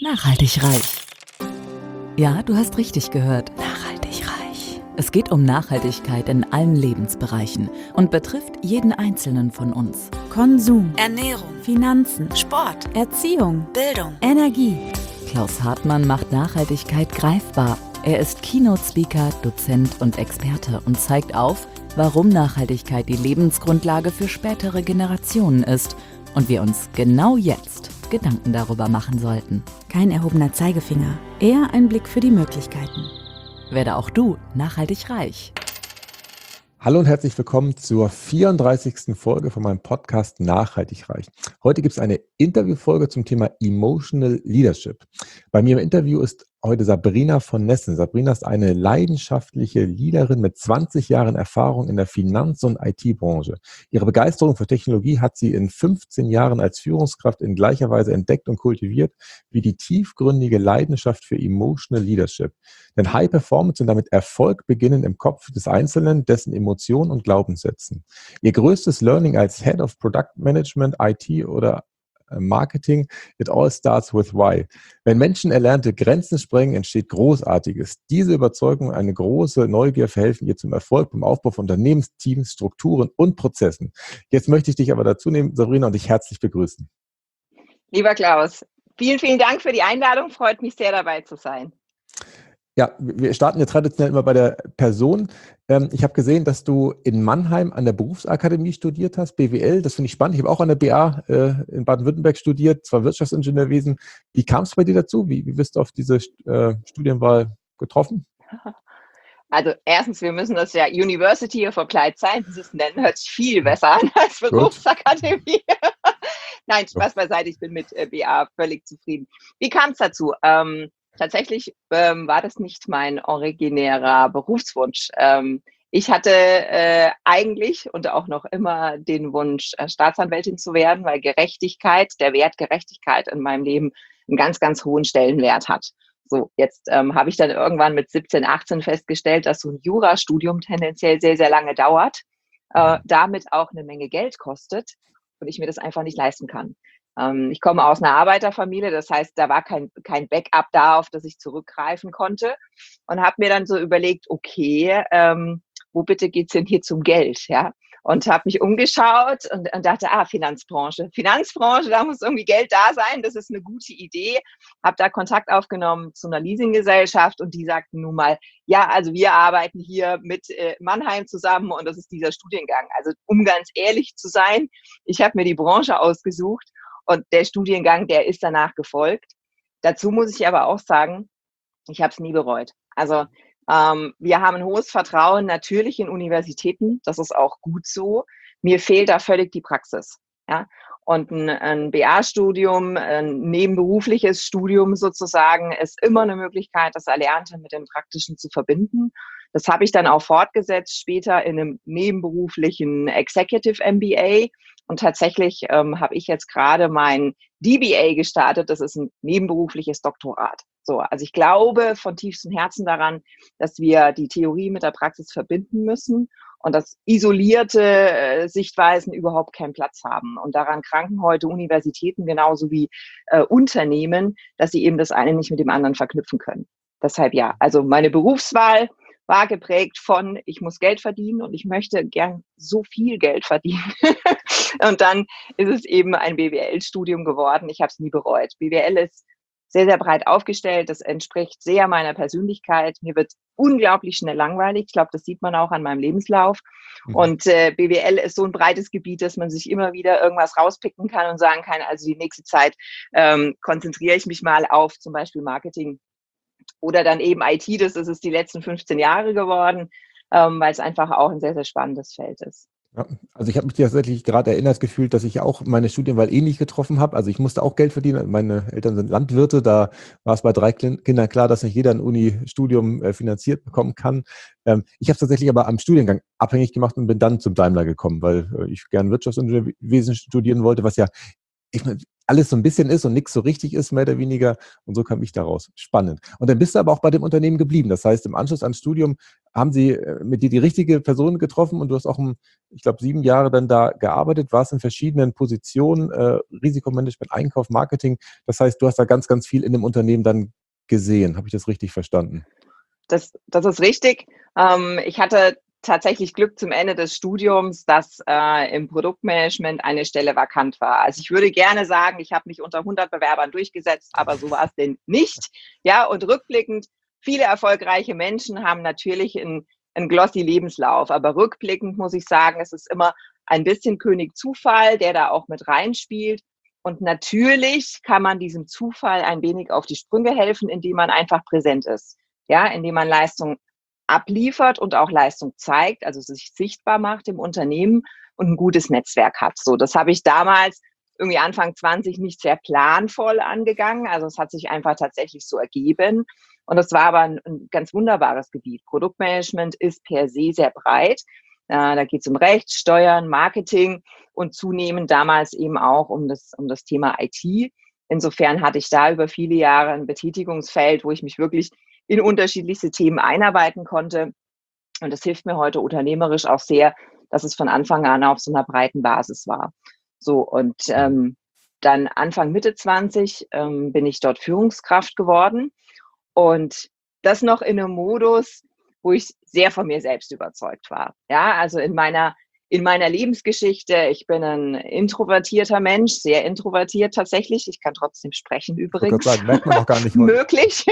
Nachhaltig reich. Ja, du hast richtig gehört. Nachhaltig reich. Es geht um Nachhaltigkeit in allen Lebensbereichen und betrifft jeden Einzelnen von uns. Konsum, Ernährung, Finanzen, Sport, Erziehung, Bildung. Energie. Klaus Hartmann macht Nachhaltigkeit greifbar. Er ist Keynote-Speaker, Dozent und Experte und zeigt auf, warum Nachhaltigkeit die Lebensgrundlage für spätere Generationen ist und wir uns genau jetzt Gedanken darüber machen sollten. Kein erhobener Zeigefinger, eher ein Blick für die Möglichkeiten. Werde auch du nachhaltig reich. Hallo und herzlich willkommen zur 34. Folge von meinem Podcast Nachhaltig reich. Heute gibt es eine Interviewfolge zum Thema Emotional Leadership. Bei mir im Interview ist heute Sabrina von Nessen. Sabrina ist eine leidenschaftliche Leaderin mit 20 Jahren Erfahrung in der Finanz- und IT-Branche. Ihre Begeisterung für Technologie hat sie in 15 Jahren als Führungskraft in gleicher Weise entdeckt und kultiviert wie die tiefgründige Leidenschaft für Emotional Leadership. Denn High Performance und damit Erfolg beginnen im Kopf des Einzelnen, dessen Emotionen und Glaubenssätzen. Ihr größtes Learning als Head of Product Management, IT oder Marketing, it all starts with why. Wenn Menschen erlernte Grenzen sprengen, entsteht Großartiges. Diese Überzeugung, eine große Neugier verhelfen ihr zum Erfolg beim Aufbau von Unternehmensteams, Strukturen und Prozessen. Jetzt möchte ich dich aber dazu nehmen, Sabrina, und dich herzlich begrüßen. Lieber Klaus, vielen, vielen Dank für die Einladung. Freut mich sehr, dabei zu sein. Ja, wir starten ja traditionell immer bei der Person. Ich habe gesehen, dass du in Mannheim an der Berufsakademie studiert hast, BWL. Das finde ich spannend. Ich habe auch an der BA in Baden-Württemberg studiert, zwar Wirtschaftsingenieurwesen. Wie kam es bei dir dazu? Wie bist du auf diese Studienwahl getroffen? Also erstens, wir müssen das ja University of Applied Sciences nennen. Hört sich viel besser an als Berufsakademie. Nein, Spaß beiseite. Ich bin mit BA völlig zufrieden. Wie kam es dazu? Tatsächlich war das nicht mein originärer Berufswunsch. Ich hatte eigentlich und auch noch immer den Wunsch, Staatsanwältin zu werden, weil Gerechtigkeit, der Wert Gerechtigkeit in meinem Leben einen ganz, ganz hohen Stellenwert hat. So, jetzt habe ich dann irgendwann mit 17, 18 festgestellt, dass so ein Jurastudium tendenziell sehr, sehr lange dauert, damit auch eine Menge Geld kostet und ich mir das einfach nicht leisten kann. Ich komme aus einer Arbeiterfamilie, das heißt, da war kein Backup da, auf das ich zurückgreifen konnte und habe mir dann so überlegt, okay, wo bitte geht's denn hier zum Geld, ja? Und habe mich umgeschaut und dachte, Finanzbranche, da muss irgendwie Geld da sein, das ist eine gute Idee. Habe da Kontakt aufgenommen zu einer Leasinggesellschaft und die sagten nun mal, ja, also wir arbeiten hier mit Mannheim zusammen und das ist dieser Studiengang. Also um ganz ehrlich zu sein, ich habe mir die Branche ausgesucht und der Studiengang, der ist danach gefolgt. Dazu muss ich aber auch sagen, ich habe es nie bereut. Also wir haben ein hohes Vertrauen natürlich in Universitäten. Das ist auch gut so. Mir fehlt da völlig die Praxis. Ja? Und ein BA-Studium, ein nebenberufliches Studium sozusagen, ist immer eine Möglichkeit, das Erlernte mit dem Praktischen zu verbinden. Das habe ich dann auch fortgesetzt, später in einem nebenberuflichen Executive MBA. Und tatsächlich habe ich jetzt gerade mein DBA gestartet. Das ist ein nebenberufliches Doktorat. So, also ich glaube von tiefstem Herzen daran, dass wir die Theorie mit der Praxis verbinden müssen und dass isolierte Sichtweisen überhaupt keinen Platz haben. Und daran kranken heute Universitäten genauso wie Unternehmen, dass sie eben das eine nicht mit dem anderen verknüpfen können. Deshalb ja, also meine Berufswahl war geprägt von, ich muss Geld verdienen und ich möchte gern so viel Geld verdienen. Und dann ist es eben ein BWL-Studium geworden. Ich habe es nie bereut. BWL ist sehr, sehr breit aufgestellt. Das entspricht sehr meiner Persönlichkeit. Mir wird unglaublich schnell langweilig. Ich glaube, das sieht man auch an meinem Lebenslauf. Und BWL ist so ein breites Gebiet, dass man sich immer wieder irgendwas rauspicken kann und sagen kann, also die nächste Zeit konzentriere ich mich mal auf zum Beispiel Marketing oder dann eben IT. Das ist es die letzten 15 Jahre geworden, weil es einfach auch ein sehr, sehr spannendes Feld ist. Ja, also ich habe mich tatsächlich gerade erinnert gefühlt, dass ich auch meine Studienwahl ähnlich getroffen habe. Also ich musste auch Geld verdienen. Meine Eltern sind Landwirte. Da war es bei 3 Kindern klar, dass nicht jeder ein Uni-Studium finanziert bekommen kann. Ich habe es tatsächlich aber am Studiengang abhängig gemacht und bin dann zum Daimler gekommen, weil ich gerne Wirtschaftsingenieurwesen studieren wollte, was ja alles so ein bisschen ist und nichts so richtig ist, mehr oder weniger. Und so kam ich daraus. Spannend. Und dann bist du aber auch bei dem Unternehmen geblieben. Das heißt, im Anschluss ans Studium haben Sie mit dir die richtige Person getroffen und du hast auch, ich glaube, 7 Jahre dann da gearbeitet, warst in verschiedenen Positionen, Risikomanagement, Einkauf, Marketing. Das heißt, du hast da ganz, ganz viel in dem Unternehmen dann gesehen. Habe ich das richtig verstanden? Das ist richtig. Ich hatte tatsächlich Glück zum Ende des Studiums, dass im Produktmanagement eine Stelle vakant war. Also ich würde gerne sagen, ich habe mich unter 100 Bewerbern durchgesetzt, aber so war es denn nicht. Ja, und rückblickend, viele erfolgreiche Menschen haben natürlich einen glossy Lebenslauf, aber rückblickend muss ich sagen, es ist immer ein bisschen König Zufall, der da auch mit reinspielt. Und natürlich kann man diesem Zufall ein wenig auf die Sprünge helfen, indem man einfach präsent ist. Ja, indem man Leistung abliefert und auch Leistung zeigt, also sich sichtbar macht im Unternehmen und ein gutes Netzwerk hat. So, das habe ich damals irgendwie Anfang 20 nicht sehr planvoll angegangen. Also es hat sich einfach tatsächlich so ergeben. Und das war aber ein ganz wunderbares Gebiet. Produktmanagement ist per se sehr breit. Da geht es um Recht, Steuern, Marketing und zunehmend damals eben auch um das Thema IT. Insofern hatte ich da über viele Jahre ein Betätigungsfeld, wo ich mich wirklich in unterschiedlichste Themen einarbeiten konnte. Und das hilft mir heute unternehmerisch auch sehr, dass es von Anfang an auf so einer breiten Basis war. So, und dann Anfang, Mitte 20 bin ich dort Führungskraft geworden. Und das noch in einem Modus, wo ich sehr von mir selbst überzeugt war. Ja, also in meiner Lebensgeschichte, ich bin ein introvertierter Mensch, sehr introvertiert tatsächlich. Ich kann trotzdem sprechen übrigens. Ich wollte sagen, merkt man auch gar nicht. Möglich.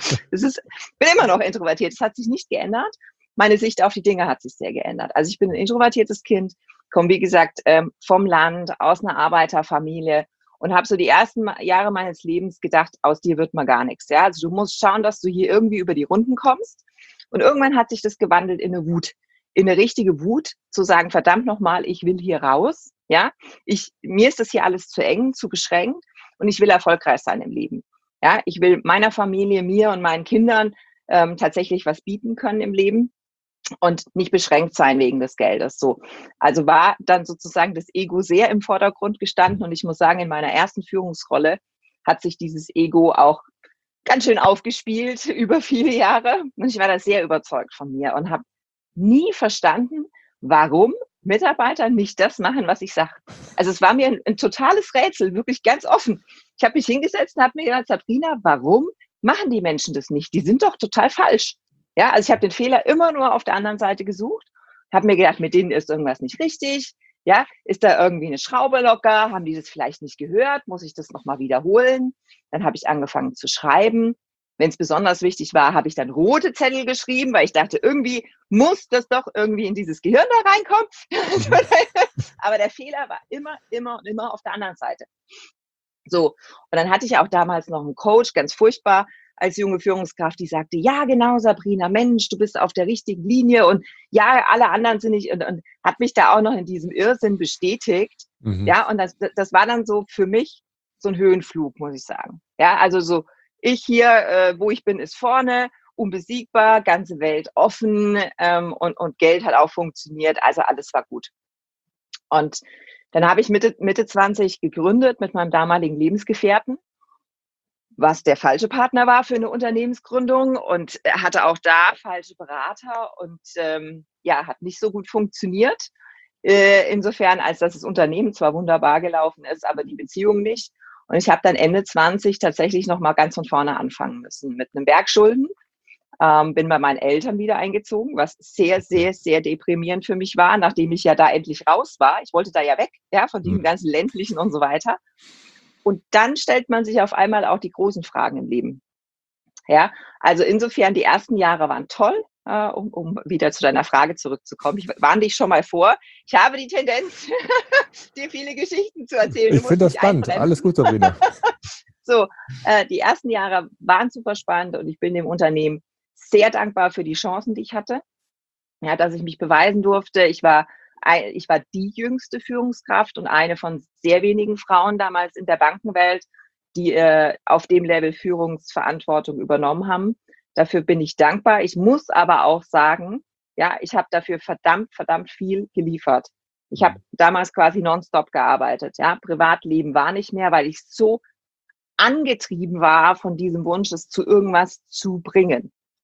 Bin immer noch introvertiert. Das hat sich nicht geändert. Meine Sicht auf die Dinge hat sich sehr geändert. Also ich bin ein introvertiertes Kind, komme wie gesagt vom Land, aus einer Arbeiterfamilie und habe so die ersten Jahre meines Lebens gedacht, aus dir wird mal gar nichts. Ja? Also du musst schauen, dass du hier irgendwie über die Runden kommst. Und irgendwann hat sich das gewandelt in eine Wut. In eine richtige Wut, zu sagen, verdammt nochmal, ich will hier raus, ja, mir ist das hier alles zu eng, zu beschränkt und ich will erfolgreich sein im Leben, ja, ich will meiner Familie, mir und meinen Kindern tatsächlich was bieten können im Leben und nicht beschränkt sein wegen des Geldes, so. Also war dann sozusagen das Ego sehr im Vordergrund gestanden und ich muss sagen, in meiner ersten Führungsrolle hat sich dieses Ego auch ganz schön aufgespielt über viele Jahre und ich war da sehr überzeugt von mir und habe nie verstanden, warum Mitarbeiter nicht das machen, was ich sage. Also es war mir ein totales Rätsel, wirklich ganz offen. Ich habe mich hingesetzt und habe mir gedacht, Sabrina, warum machen die Menschen das nicht? Die sind doch total falsch. Ja, also ich habe den Fehler immer nur auf der anderen Seite gesucht, habe mir gedacht, mit denen ist irgendwas nicht richtig. Ja, ist da irgendwie eine Schraube locker? Haben die das vielleicht nicht gehört? Muss ich das nochmal wiederholen? Dann habe ich angefangen zu schreiben. Wenn es besonders wichtig war, habe ich dann rote Zettel geschrieben, weil ich dachte, irgendwie muss das doch irgendwie in dieses Gehirn da reinkommen. Aber der Fehler war immer auf der anderen Seite. So, und dann hatte ich auch damals noch einen Coach, ganz furchtbar, als junge Führungskraft, die sagte, ja genau, Sabrina, Mensch, du bist auf der richtigen Linie und ja, alle anderen sind nicht, und hat mich da auch noch in diesem Irrsinn bestätigt. Ja, und das war dann so für mich so ein Höhenflug, muss ich sagen. Ja, also so, ich hier, wo ich bin, ist vorne, unbesiegbar, ganze Welt offen und Geld hat auch funktioniert, also alles war gut. Und dann habe ich Mitte 20 gegründet mit meinem damaligen Lebensgefährten, was der falsche Partner war für eine Unternehmensgründung und er hatte auch da falsche Berater und hat nicht so gut funktioniert. Insofern, als dass das Unternehmen zwar wunderbar gelaufen ist, aber die Beziehung nicht. Und ich habe dann Ende 20 tatsächlich nochmal ganz von vorne anfangen müssen mit einem Berg Schulden. Bin bei meinen Eltern wieder eingezogen, was sehr, sehr, sehr deprimierend für mich war, nachdem ich ja da endlich raus war. Ich wollte da ja weg, ja, von diesem ganzen ländlichen und so weiter. Und dann stellt man sich auf einmal auch die großen Fragen im Leben. Ja, also insofern, die ersten Jahre waren toll, um wieder zu deiner Frage zurückzukommen. Ich warne dich schon mal vor. Ich habe die Tendenz, dir viele Geschichten zu erzählen. Ich finde das spannend. Alles gut, Sabrina. So, die ersten Jahre waren super spannend und ich bin dem Unternehmen sehr dankbar für die Chancen, die ich hatte. Ja, dass ich mich beweisen durfte. Ich war die jüngste Führungskraft und eine von sehr wenigen Frauen damals in der Bankenwelt, die auf dem Level Führungsverantwortung übernommen haben. Dafür bin ich dankbar. Ich muss aber auch sagen, ja, ich habe dafür verdammt viel geliefert. Ich habe damals quasi nonstop gearbeitet. Ja, Privatleben war nicht mehr, weil ich so angetrieben war von diesem Wunsch, es zu irgendwas zu bringen.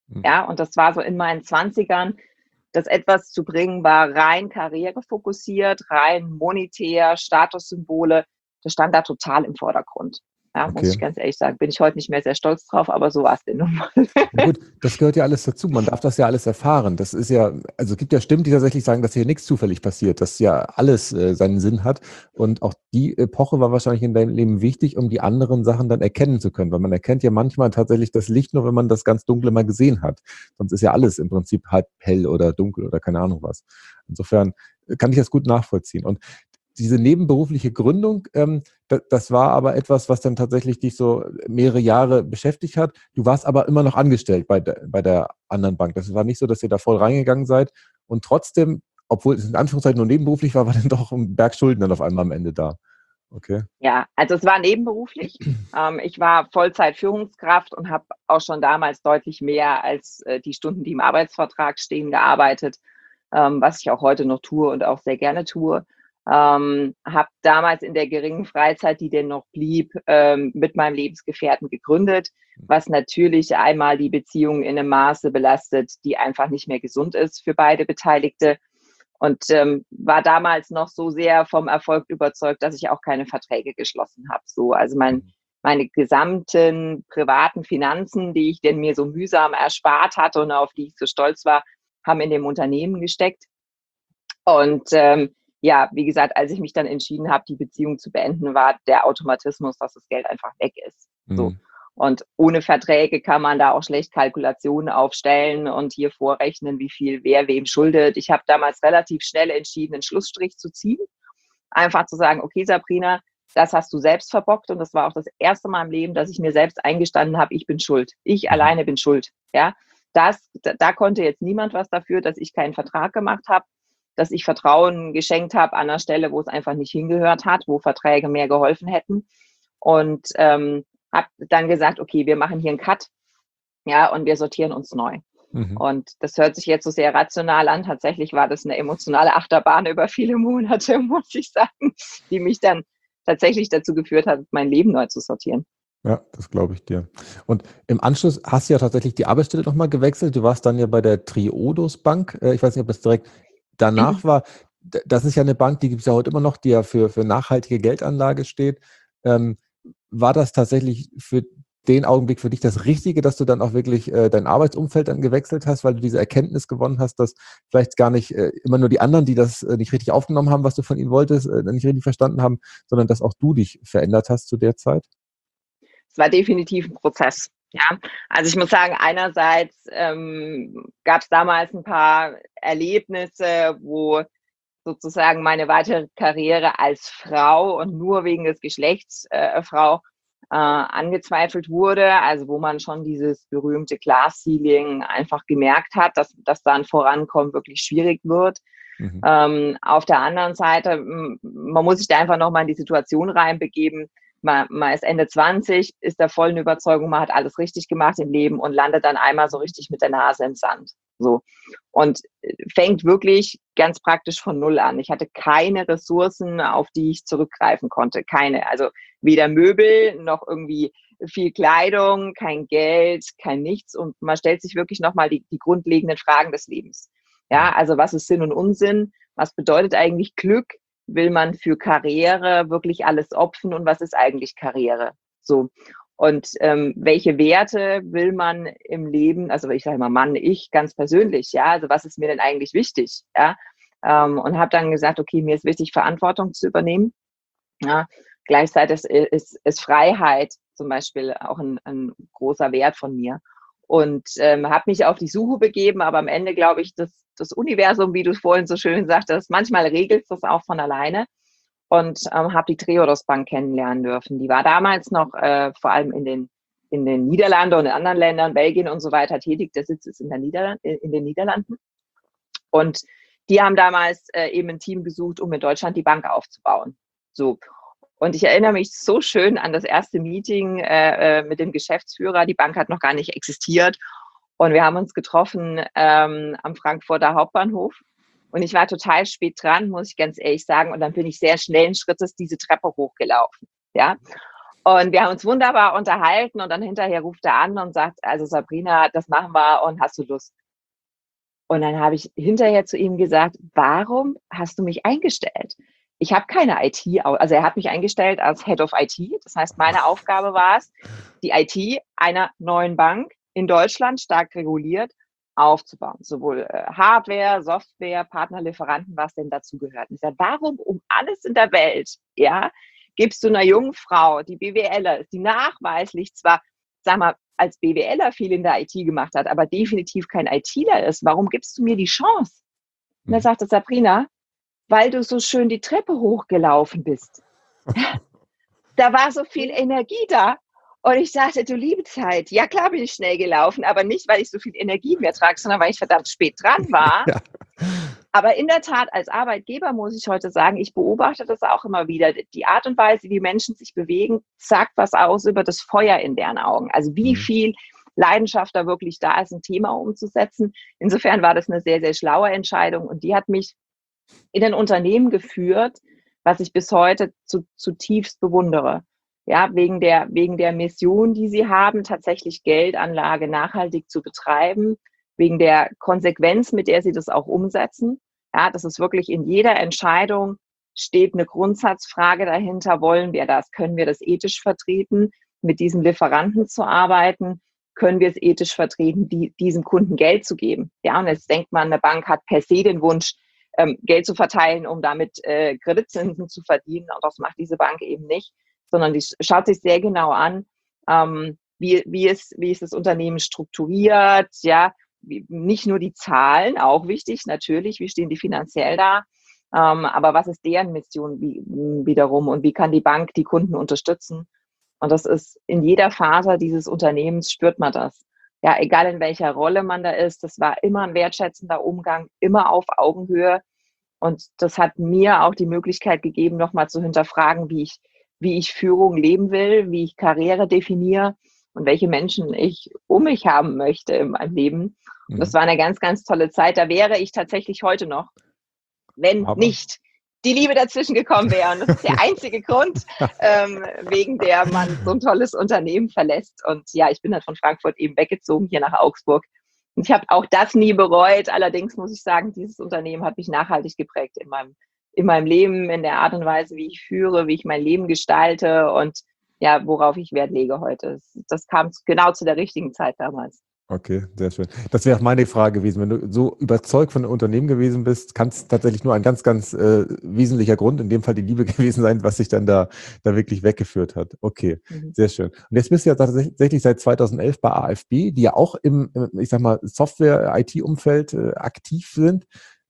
Ja, und das war so in meinen 20ern. Das etwas zu bringen war rein karrierefokussiert, rein monetär, Statussymbole. Das stand da total im Vordergrund. Ja, muss Okay. ich ganz ehrlich sagen. Bin ich heute nicht mehr sehr stolz drauf, aber so war es denn nun mal. Ja gut, das gehört ja alles dazu. Man darf das ja alles erfahren. Das ist ja, also es gibt ja Stimmen, die tatsächlich sagen, dass hier nichts zufällig passiert, dass ja alles seinen Sinn hat. Und auch die Epoche war wahrscheinlich in deinem Leben wichtig, um die anderen Sachen dann erkennen zu können. Weil man erkennt ja manchmal tatsächlich das Licht nur, wenn man das ganz Dunkle mal gesehen hat. Sonst ist ja alles im Prinzip halb hell oder dunkel oder keine Ahnung was. Insofern kann ich das gut nachvollziehen. Und diese nebenberufliche Gründung, das war aber etwas, was dann tatsächlich dich so mehrere Jahre beschäftigt hat. Du warst aber immer noch angestellt bei der anderen Bank. Das war nicht so, dass ihr da voll reingegangen seid und trotzdem, obwohl es in Anführungszeichen nur nebenberuflich war, war dann doch ein Berg Schulden dann auf einmal am Ende da. Okay. Ja, also es war nebenberuflich. Ich war Vollzeit-Führungskraft und habe auch schon damals deutlich mehr als die Stunden, die im Arbeitsvertrag stehen, gearbeitet, was ich auch heute noch tue und auch sehr gerne tue. Habe damals in der geringen Freizeit, die denn noch blieb, mit meinem Lebensgefährten gegründet, was natürlich einmal die Beziehung in einem Maße belastet, die einfach nicht mehr gesund ist für beide Beteiligte. Und war damals noch so sehr vom Erfolg überzeugt, dass ich auch keine Verträge geschlossen habe. So, also meine gesamten privaten Finanzen, die ich denn mir so mühsam erspart hatte und auf die ich so stolz war, haben in dem Unternehmen gesteckt. Und ja, wie gesagt, als ich mich dann entschieden habe, die Beziehung zu beenden, war der Automatismus, dass das Geld einfach weg ist. So. Und ohne Verträge kann man da auch schlecht Kalkulationen aufstellen und hier vorrechnen, wie viel wer wem schuldet. Ich habe damals relativ schnell entschieden, einen Schlussstrich zu ziehen. Einfach zu sagen, okay, Sabrina, das hast du selbst verbockt. Und das war auch das erste Mal im Leben, dass ich mir selbst eingestanden habe, ich bin schuld. Ich alleine bin schuld. Ja, da konnte jetzt niemand was dafür, dass ich keinen Vertrag gemacht habe, dass ich Vertrauen geschenkt habe an einer Stelle, wo es einfach nicht hingehört hat, wo Verträge mehr geholfen hätten. Und habe dann gesagt, okay, wir machen hier einen Cut, ja, und wir sortieren uns neu. Und das hört sich jetzt so sehr rational an. Tatsächlich war das eine emotionale Achterbahn über viele Monate, muss ich sagen, die mich dann tatsächlich dazu geführt hat, mein Leben neu zu sortieren. Ja, das glaube ich dir. Und im Anschluss hast du ja tatsächlich die Arbeitsstelle nochmal gewechselt. Du warst dann ja bei der Triodos Bank. Ich weiß nicht, ob das direkt danach war. Das ist ja eine Bank, die gibt es ja heute immer noch, die ja für nachhaltige Geldanlage steht. War das tatsächlich für den Augenblick für dich das Richtige, dass du dann auch wirklich dein Arbeitsumfeld dann gewechselt hast, weil du diese Erkenntnis gewonnen hast, dass vielleicht gar nicht immer nur die anderen, die das nicht richtig aufgenommen haben, was du von ihnen wolltest, nicht richtig verstanden haben, sondern dass auch du dich verändert hast zu der Zeit? Es war definitiv ein Prozess. Ja, also ich muss sagen, einerseits gab es damals ein paar Erlebnisse, wo sozusagen meine weitere Karriere als Frau und nur wegen des Geschlechts Frau angezweifelt wurde, also wo man schon dieses berühmte Glass Ceiling einfach gemerkt hat, dass da ein Vorankommen wirklich schwierig wird. Auf der anderen Seite, man muss sich da einfach nochmal in die Situation reinbegeben. Man ist Ende 20, ist der vollen Überzeugung, man hat alles richtig gemacht im Leben und landet dann einmal so richtig mit der Nase im Sand. So. Und fängt wirklich ganz praktisch von Null an. Ich hatte keine Ressourcen, auf die ich zurückgreifen konnte. Keine. Also weder Möbel noch irgendwie viel Kleidung, kein Geld, kein Nichts. Und man stellt sich wirklich nochmal die grundlegenden Fragen des Lebens. Ja, also was ist Sinn und Unsinn? Was bedeutet eigentlich Glück? Will man für Karriere wirklich alles opfern und was ist eigentlich Karriere? So. Und welche Werte will man im Leben, also ich sage mal Mann, ich ganz persönlich, ja, also was ist mir denn eigentlich wichtig? Ja, und habe dann gesagt, okay, mir ist wichtig, Verantwortung zu übernehmen. Ja, gleichzeitig ist Freiheit zum Beispiel auch ein großer Wert von mir. Und habe mich auf die Suche begeben, aber am Ende glaube ich, das Universum, wie du es vorhin so schön sagtest, manchmal regelt es das auch von alleine und habe die Triodos Bank kennenlernen dürfen. Die war damals noch vor allem in den Niederlanden und in anderen Ländern, Belgien und so weiter tätig. Der Sitz ist in den Niederlanden. Und die haben damals eben ein Team gesucht, um in Deutschland die Bank aufzubauen. So. Und ich erinnere mich so schön an das erste Meeting mit dem Geschäftsführer. Die Bank hat noch gar nicht existiert. Und wir haben uns getroffen am Frankfurter Hauptbahnhof. Und ich war total spät dran, muss ich ganz ehrlich sagen. Und dann bin ich sehr schnellen Schrittes diese Treppe hochgelaufen. Ja. Und wir haben uns wunderbar unterhalten und dann hinterher ruft er an und sagt, also Sabrina, das machen wir und hast du Lust? Und dann habe ich hinterher zu ihm gesagt, warum hast du mich eingestellt? Ich habe keine IT, also er hat mich eingestellt als Head of IT. Das heißt, meine Aufgabe war es, die IT einer neuen Bank in Deutschland, stark reguliert, aufzubauen. Sowohl Hardware, Software, Partnerlieferanten, was denn dazu gehört. Und ich sage, warum um alles in der Welt, ja, gibst du einer jungen Frau, die BWLer ist, die nachweislich zwar, sag mal, als BWLer viel in der IT gemacht hat, aber definitiv kein ITler ist, warum gibst du mir die Chance? Und dann sagte Sabrina, weil du so schön die Treppe hochgelaufen bist. Da war so viel Energie da. Und ich sagte, du liebe Zeit, ja klar bin ich schnell gelaufen, aber nicht, weil ich so viel Energie mehr trage, sondern weil ich verdammt spät dran war. Ja. Aber in der Tat, als Arbeitgeber muss ich heute sagen, ich beobachte das auch immer wieder. Die Art und Weise, wie Menschen sich bewegen, sagt was aus über das Feuer in deren Augen. Also wie viel Leidenschaft da wirklich da ist, ein Thema umzusetzen. Insofern war das eine sehr, sehr schlaue Entscheidung und die hat mich in ein Unternehmen geführt, was ich bis heute zutiefst bewundere. Ja, wegen der Mission, die sie haben, tatsächlich Geldanlage nachhaltig zu betreiben, wegen der Konsequenz, mit der sie das auch umsetzen. Ja, das ist wirklich in jeder Entscheidung steht eine Grundsatzfrage dahinter. Wollen wir das? Können wir das ethisch vertreten, mit diesen Lieferanten zu arbeiten? Können wir es ethisch vertreten, diesem Kunden Geld zu geben? Ja, und jetzt denkt man, eine Bank hat per se den Wunsch, Geld zu verteilen, um damit Kreditzinsen zu verdienen. Und das macht diese Bank eben nicht, sondern die schaut sich sehr genau an, wie ist das Unternehmen strukturiert, ja, nicht nur die Zahlen, auch wichtig natürlich, wie stehen die finanziell da, aber was ist deren Mission wiederum und wie kann die Bank die Kunden unterstützen? Und das ist in jeder Phase dieses Unternehmens spürt man das. Ja, egal in welcher Rolle man da ist, das war immer ein wertschätzender Umgang, immer auf Augenhöhe. Und das hat mir auch die Möglichkeit gegeben, nochmal zu hinterfragen, wie ich Führung leben will, wie ich Karriere definiere und welche Menschen ich um mich haben möchte in meinem Leben. Und das war eine ganz, ganz tolle Zeit. Da wäre ich tatsächlich heute noch, wenn nicht die Liebe dazwischen gekommen wäre. Und das ist der einzige Grund, wegen der man so ein tolles Unternehmen verlässt. Und ja, ich bin dann von Frankfurt eben weggezogen hier nach Augsburg. Und ich habe auch das nie bereut. Allerdings muss ich sagen, dieses Unternehmen hat mich nachhaltig geprägt in meinem Leben, in der Art und Weise, wie ich führe, wie ich mein Leben gestalte und ja, worauf ich Wert lege heute. Das kam genau zu der richtigen Zeit damals. Okay, sehr schön. Das wäre auch meine Frage gewesen. Wenn du so überzeugt von einem Unternehmen gewesen bist, kann es tatsächlich nur ein ganz, ganz wesentlicher Grund, in dem Fall die Liebe gewesen sein, was sich dann da wirklich weggeführt hat. Okay, sehr schön. Und jetzt bist du ja tatsächlich seit 2011 bei AFB, die ja auch im ich sag mal, Software-IT-Umfeld aktiv sind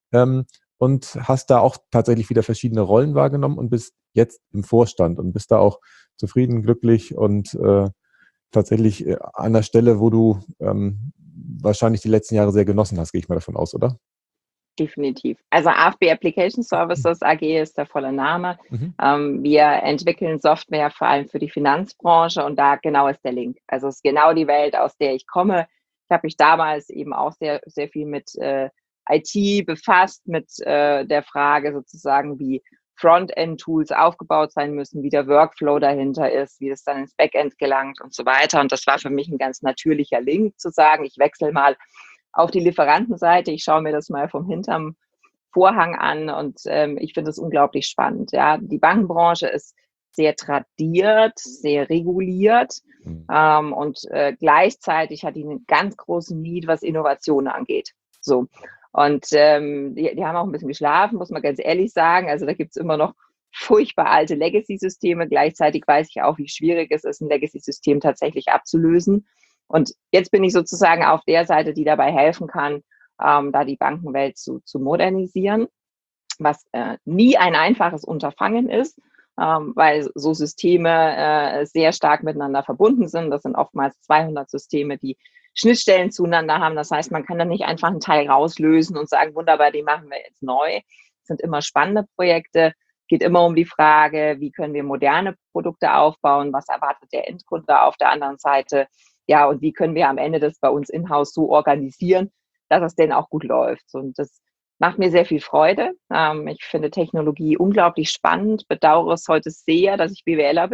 und hast da auch tatsächlich wieder verschiedene Rollen wahrgenommen und bist jetzt im Vorstand und bist da auch zufrieden, glücklich und tatsächlich an der Stelle, wo du wahrscheinlich die letzten Jahre sehr genossen hast, gehe ich mal davon aus, oder? Definitiv. Also AFB Application Services AG ist der volle Name. Wir entwickeln Software vor allem für die Finanzbranche und da genau ist der Link. Also es ist genau die Welt, aus der ich komme. Ich habe mich damals eben auch sehr, sehr viel mit IT befasst, mit der Frage sozusagen, wie Frontend-Tools aufgebaut sein müssen, wie der Workflow dahinter ist, wie es dann ins Backend gelangt und so weiter. Und das war für mich ein ganz natürlicher Link, zu sagen, ich wechsle mal auf die Lieferantenseite, ich schaue mir das mal vom hinterm Vorhang an und ich finde es unglaublich spannend. Ja, die Bankenbranche ist sehr tradiert, sehr reguliert und gleichzeitig hat die einen ganz großen Need, was Innovation angeht. So. Und die haben auch ein bisschen geschlafen, muss man ganz ehrlich sagen. Also da gibt es immer noch furchtbar alte Legacy-Systeme. Gleichzeitig weiß ich auch, wie schwierig es ist, ein Legacy-System tatsächlich abzulösen. Und jetzt bin ich sozusagen auf der Seite, die dabei helfen kann, da die Bankenwelt zu modernisieren, was nie ein einfaches Unterfangen ist, weil so Systeme sehr stark miteinander verbunden sind. Das sind oftmals 200 Systeme, die Schnittstellen zueinander haben. Das heißt, man kann dann nicht einfach einen Teil rauslösen und sagen, wunderbar, die machen wir jetzt neu. Es sind immer spannende Projekte. Geht immer um die Frage, wie können wir moderne Produkte aufbauen? Was erwartet der Endkunde auf der anderen Seite? Ja, und wie können wir am Ende das bei uns in-house so organisieren, dass es denn auch gut läuft? Und das macht mir sehr viel Freude. Ich finde Technologie unglaublich spannend, bedauere es heute sehr, dass ich BWLer bin.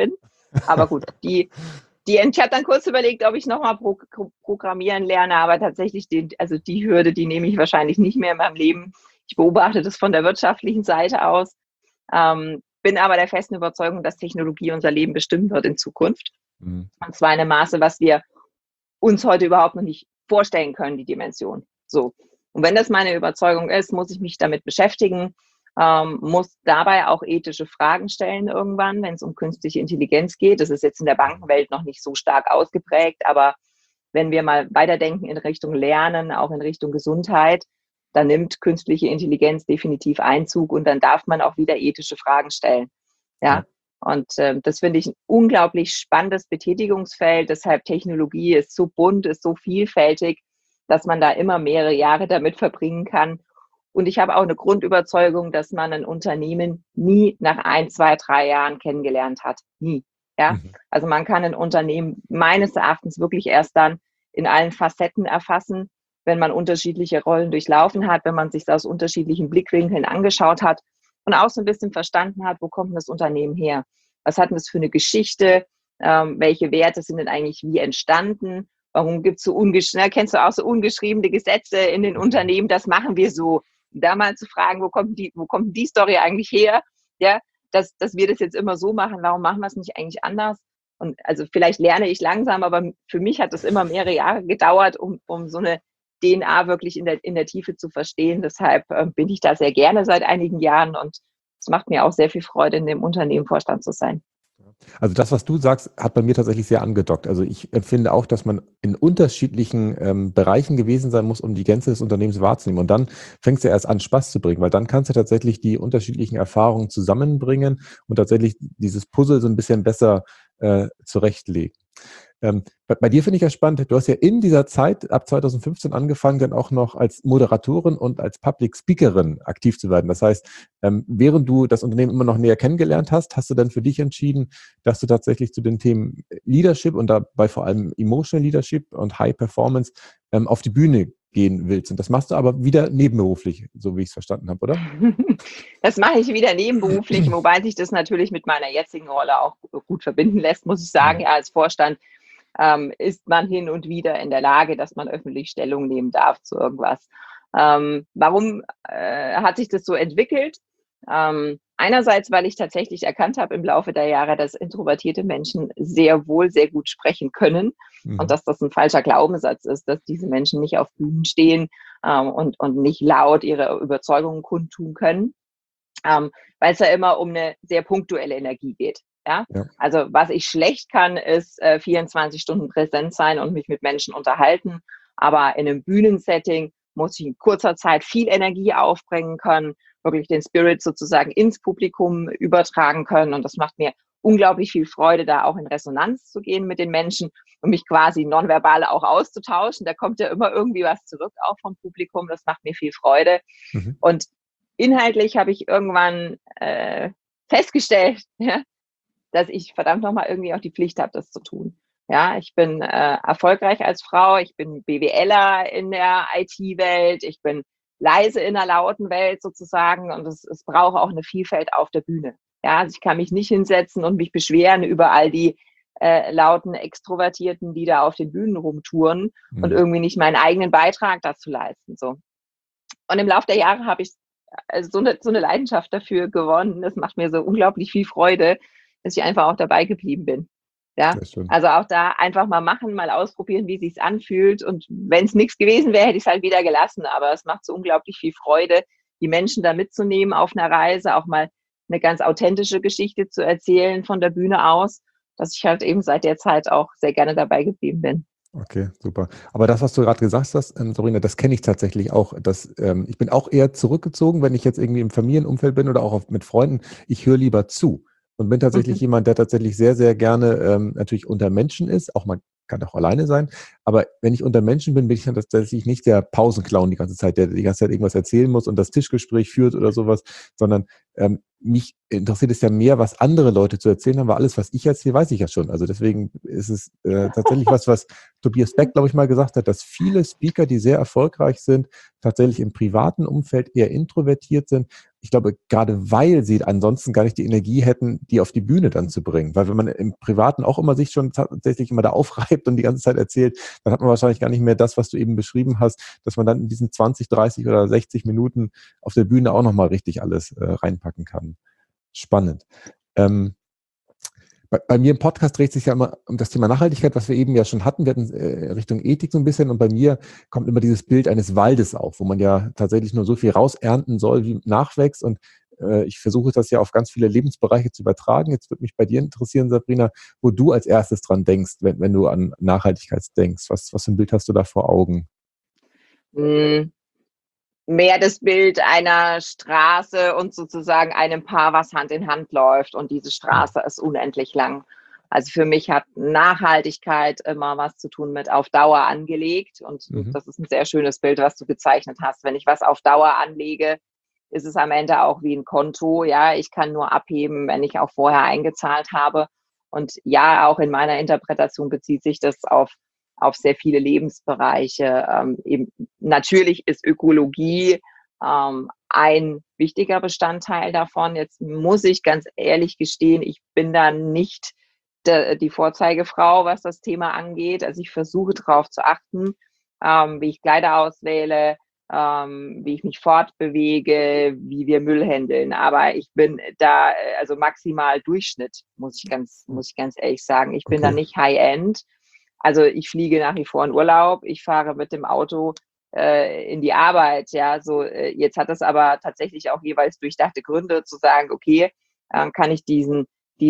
Aber gut, ich habe dann kurz überlegt, ob ich nochmal programmieren lerne, aber tatsächlich die Hürde, die nehme ich wahrscheinlich nicht mehr in meinem Leben. Ich beobachte das von der wirtschaftlichen Seite aus, bin aber der festen Überzeugung, dass Technologie unser Leben bestimmen wird in Zukunft. Und zwar in einem Maße, was wir uns heute überhaupt noch nicht vorstellen können, die Dimension. So. Und wenn das meine Überzeugung ist, muss ich mich damit beschäftigen, muss dabei auch ethische Fragen stellen irgendwann, wenn es um künstliche Intelligenz geht. Das ist jetzt in der Bankenwelt noch nicht so stark ausgeprägt, aber wenn wir mal weiterdenken in Richtung Lernen, auch in Richtung Gesundheit, dann nimmt künstliche Intelligenz definitiv Einzug und dann darf man auch wieder ethische Fragen stellen. Ja. Und das finde ich ein unglaublich spannendes Betätigungsfeld. Deshalb Technologie ist so bunt, ist so vielfältig, dass man da immer mehrere Jahre damit verbringen kann. Und ich habe auch eine Grundüberzeugung, dass man ein Unternehmen nie nach 1, 2, 3 Jahren kennengelernt hat. Nie. Ja? Also man kann ein Unternehmen meines Erachtens wirklich erst dann in allen Facetten erfassen, wenn man unterschiedliche Rollen durchlaufen hat, wenn man sich das aus unterschiedlichen Blickwinkeln angeschaut hat und auch so ein bisschen verstanden hat, wo kommt das Unternehmen her? Was hat denn das für eine Geschichte? Welche Werte sind denn eigentlich wie entstanden? Warum gibt es so kennst du auch so ungeschriebene Gesetze in den Unternehmen? Das machen wir so. Da mal zu fragen, wo kommt die Story eigentlich her? Ja, dass wir das jetzt immer so machen. Warum machen wir es nicht eigentlich anders? Und also vielleicht lerne ich langsam, aber für mich hat das immer mehrere Jahre gedauert, um so eine DNA wirklich in der Tiefe zu verstehen. Deshalb bin ich da sehr gerne seit einigen Jahren und es macht mir auch sehr viel Freude, in dem Unternehmen Vorstand zu sein. Also das, was du sagst, hat bei mir tatsächlich sehr angedockt. Also ich empfinde auch, dass man in unterschiedlichen Bereichen gewesen sein muss, um die Gänze des Unternehmens wahrzunehmen. Und dann fängst du erst an, Spaß zu bringen, weil dann kannst du tatsächlich die unterschiedlichen Erfahrungen zusammenbringen und tatsächlich dieses Puzzle so ein bisschen besser zurechtlegen. Bei dir finde ich ja spannend, du hast ja in dieser Zeit ab 2015 angefangen, dann auch noch als Moderatorin und als Public Speakerin aktiv zu werden. Das heißt, während du das Unternehmen immer noch näher kennengelernt hast, hast du dann für dich entschieden, dass du tatsächlich zu den Themen Leadership und dabei vor allem Emotional Leadership und High Performance auf die Bühne gehen willst. Und das machst du aber wieder nebenberuflich, so wie ich es verstanden habe, oder? Das mache ich wieder nebenberuflich, wobei sich das natürlich mit meiner jetzigen Rolle auch gut verbinden lässt, muss ich sagen. Ja, als Vorstand ist man hin und wieder in der Lage, dass man öffentlich Stellung nehmen darf zu irgendwas. Warum hat sich das so entwickelt? Einerseits, weil ich tatsächlich erkannt habe im Laufe der Jahre, dass introvertierte Menschen sehr wohl sehr gut sprechen können und dass das ein falscher Glaubenssatz ist, dass diese Menschen nicht auf Bühnen stehen und nicht laut ihre Überzeugungen kundtun können, weil es ja immer um eine sehr punktuelle Energie geht. Ja? Also was ich schlecht kann, ist 24 Stunden präsent sein und mich mit Menschen unterhalten. Aber in einem Bühnensetting muss ich in kurzer Zeit viel Energie aufbringen können, wirklich den Spirit sozusagen ins Publikum übertragen können. Und das macht mir unglaublich viel Freude, da auch in Resonanz zu gehen mit den Menschen und mich quasi nonverbal auch auszutauschen. Da kommt ja immer irgendwie was zurück auch vom Publikum. Das macht mir viel Freude. Und inhaltlich habe ich irgendwann festgestellt, ja, dass ich verdammt nochmal irgendwie auch die Pflicht habe, das zu tun. Ja, ich bin erfolgreich als Frau, ich bin BWLer in der IT-Welt, ich bin leise in der lauten Welt sozusagen und es braucht auch eine Vielfalt auf der Bühne. Ja, also ich kann mich nicht hinsetzen und mich beschweren über all die lauten Extrovertierten, die da auf den Bühnen rumtouren und irgendwie nicht meinen eigenen Beitrag dazu leisten. So. Und im Laufe der Jahre habe ich so eine Leidenschaft dafür gewonnen. Das macht mir so unglaublich viel Freude, dass ich einfach auch dabei geblieben bin. Ja, also auch da einfach mal machen, mal ausprobieren, wie sich's anfühlt. Und wenn es nichts gewesen wäre, hätte ich es halt wieder gelassen. Aber es macht so unglaublich viel Freude, die Menschen da mitzunehmen auf einer Reise, auch mal eine ganz authentische Geschichte zu erzählen von der Bühne aus, dass ich halt eben seit der Zeit auch sehr gerne dabei geblieben bin. Okay, super. Aber das, was du gerade gesagt hast, Sabrina, das kenne ich tatsächlich auch. Ich bin auch eher zurückgezogen, wenn ich jetzt irgendwie im Familienumfeld bin oder auch mit Freunden. Ich höre lieber zu. Und bin tatsächlich jemand, der tatsächlich sehr, sehr gerne natürlich unter Menschen ist. Auch man kann auch alleine sein. Aber wenn ich unter Menschen bin, bin ich dann tatsächlich nicht der Pausenclown die ganze Zeit, der die ganze Zeit irgendwas erzählen muss und das Tischgespräch führt oder sowas, sondern mich interessiert es ja mehr, was andere Leute zu erzählen haben, weil alles, was ich erzähle, weiß ich ja schon. Also deswegen ist es tatsächlich was Tobias Beck, glaube ich, mal gesagt hat, dass viele Speaker, die sehr erfolgreich sind, tatsächlich im privaten Umfeld eher introvertiert sind, ich glaube, gerade weil sie ansonsten gar nicht die Energie hätten, die auf die Bühne dann zu bringen. Weil wenn man im Privaten auch immer sich schon tatsächlich immer da aufreibt und die ganze Zeit erzählt, dann hat man wahrscheinlich gar nicht mehr das, was du eben beschrieben hast, dass man dann in diesen 20, 30 oder 60 Minuten auf der Bühne auch nochmal richtig alles reinpacken kann. Spannend. Bei mir im Podcast dreht sich ja immer um das Thema Nachhaltigkeit, was wir eben ja schon hatten. Wir hatten Richtung Ethik so ein bisschen und bei mir kommt immer dieses Bild eines Waldes auf, wo man ja tatsächlich nur so viel rausernten soll, wie nachwächst und ich versuche das ja auf ganz viele Lebensbereiche zu übertragen. Jetzt würde mich bei dir interessieren, Sabrina, wo du als erstes dran denkst, wenn du an Nachhaltigkeit denkst. Was für ein Bild hast du da vor Augen? Mehr das Bild einer Straße und sozusagen einem Paar, was Hand in Hand läuft und diese Straße ist unendlich lang. Also für mich hat Nachhaltigkeit immer was zu tun mit auf Dauer angelegt und das ist ein sehr schönes Bild, was du gezeichnet hast. Wenn ich was auf Dauer anlege, ist es am Ende auch wie ein Konto. Ja, ich kann nur abheben, wenn ich auch vorher eingezahlt habe. Und ja, auch in meiner Interpretation bezieht sich das auf sehr viele Lebensbereiche. Eben, natürlich ist Ökologie ein wichtiger Bestandteil davon. Jetzt muss ich ganz ehrlich gestehen, ich bin da nicht die Vorzeigefrau, was das Thema angeht. Also ich versuche darauf zu achten, wie ich Kleider auswähle, wie ich mich fortbewege, wie wir Müll handeln. Aber ich bin da, also maximal Durchschnitt, muss ich ganz ehrlich sagen. Ich bin da nicht High-End. Also ich fliege nach wie vor in Urlaub, ich fahre mit dem Auto in die Arbeit, ja, so jetzt hat es aber tatsächlich auch jeweils durchdachte Gründe zu sagen, okay, kann ich diesen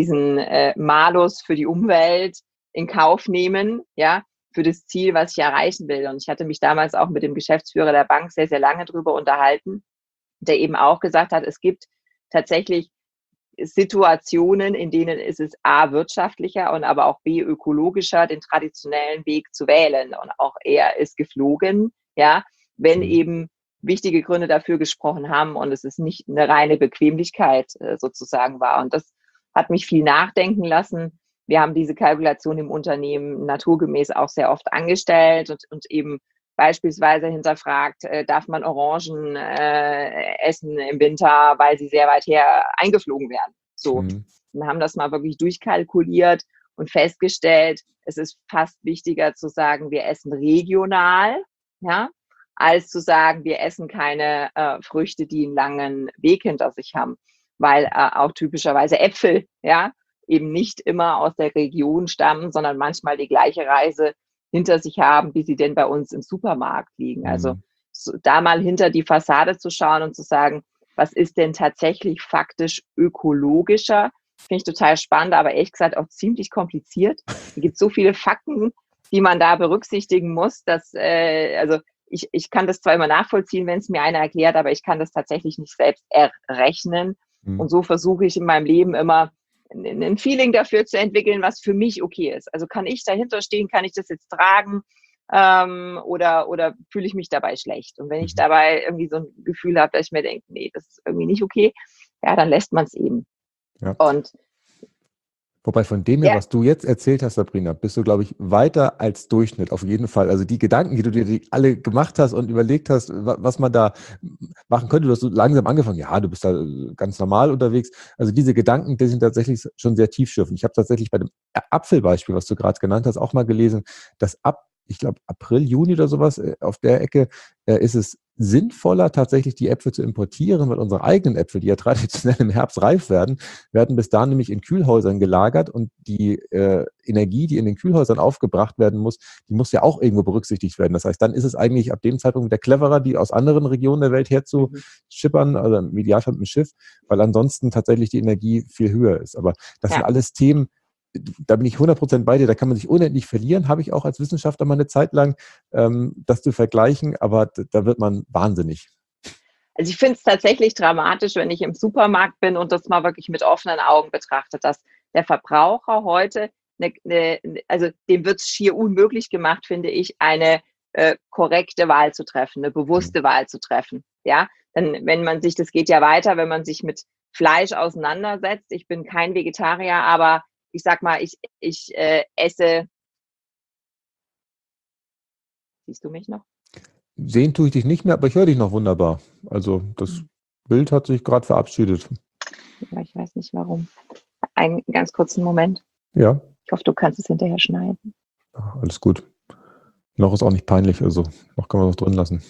Malus für die Umwelt in Kauf nehmen, ja, für das Ziel, was ich erreichen will. Und ich hatte mich damals auch mit dem Geschäftsführer der Bank sehr, sehr lange drüber unterhalten, der eben auch gesagt hat, es gibt tatsächlich Situationen, in denen ist es A, wirtschaftlicher und aber auch B, ökologischer, den traditionellen Weg zu wählen. Und auch er ist geflogen, ja, wenn eben wichtige Gründe dafür gesprochen haben und es ist nicht eine reine Bequemlichkeit sozusagen war. Und das hat mich viel nachdenken lassen. Wir haben diese Kalkulation im Unternehmen naturgemäß auch sehr oft angestellt und eben beispielsweise hinterfragt, darf man Orangen essen im Winter, weil sie sehr weit her eingeflogen werden. So, wir haben das mal wirklich durchkalkuliert und festgestellt, es ist fast wichtiger zu sagen, wir essen regional, ja, als zu sagen, wir essen keine Früchte, die einen langen Weg hinter sich haben, weil auch typischerweise Äpfel, ja, eben nicht immer aus der Region stammen, sondern manchmal die gleiche Reise hinter sich haben, wie sie denn bei uns im Supermarkt liegen. Also so, da mal hinter die Fassade zu schauen und zu sagen, was ist denn tatsächlich faktisch ökologischer, finde ich total spannend, aber ehrlich gesagt auch ziemlich kompliziert. Es gibt so viele Fakten, die man da berücksichtigen muss, dass, also ich kann das zwar immer nachvollziehen, wenn es mir einer erklärt, aber ich kann das tatsächlich nicht selbst errechnen. Und so versuche ich in meinem Leben immer ein Feeling dafür zu entwickeln, was für mich okay ist. Also kann ich dahinter stehen, kann ich das jetzt tragen oder fühle ich mich dabei schlecht? Und wenn ich dabei irgendwie so ein Gefühl habe, dass ich mir denke, nee, das ist irgendwie nicht okay, ja, dann lässt man es eben. Ja. Und wobei von dem her, was du jetzt erzählt hast, Sabrina, bist du, glaube ich, weiter als Durchschnitt, auf jeden Fall. Also die Gedanken, die du dir alle gemacht hast und überlegt hast, was man da machen könnte, du hast so langsam angefangen, ja, du bist da ganz normal unterwegs. Also diese Gedanken, die sind tatsächlich schon sehr tiefschürfend. Ich habe tatsächlich bei dem Apfelbeispiel, was du gerade genannt hast, auch mal gelesen, dass ich glaube, April, Juni oder sowas, auf der Ecke, ist es sinnvoller, tatsächlich die Äpfel zu importieren, weil unsere eigenen Äpfel, die ja traditionell im Herbst reif werden bis dahin nämlich in Kühlhäusern gelagert und die Energie, die in den Kühlhäusern aufgebracht werden muss, die muss ja auch irgendwo berücksichtigt werden. Das heißt, dann ist es eigentlich ab dem Zeitpunkt wieder cleverer, die aus anderen Regionen der Welt herzuschippern, also im Idealfall mit dem Schiff, weil ansonsten tatsächlich die Energie viel höher ist. Aber das sind alles Themen, da bin ich 100% bei dir, da kann man sich unendlich verlieren, habe ich auch als Wissenschaftler mal eine Zeit lang, das zu vergleichen, aber da wird man wahnsinnig. Also ich finde es tatsächlich dramatisch, wenn ich im Supermarkt bin und das mal wirklich mit offenen Augen betrachte, dass der Verbraucher heute, also dem wird es schier unmöglich gemacht, finde ich, eine korrekte Wahl zu treffen, eine bewusste Wahl zu treffen. Ja, denn wenn man sich, das geht ja weiter, wenn man sich mit Fleisch auseinandersetzt. Ich bin kein Vegetarier, aber ich sag mal, ich esse. Siehst du mich noch? Sehen tue ich dich nicht mehr, aber ich höre dich noch wunderbar. Also das Bild hat sich gerade verabschiedet. Ja, ich weiß nicht warum. Einen ganz kurzen Moment. Ja. Ich hoffe, du kannst es hinterher schneiden. Ach, alles gut. Noch ist auch nicht peinlich, also noch kann man was drin lassen.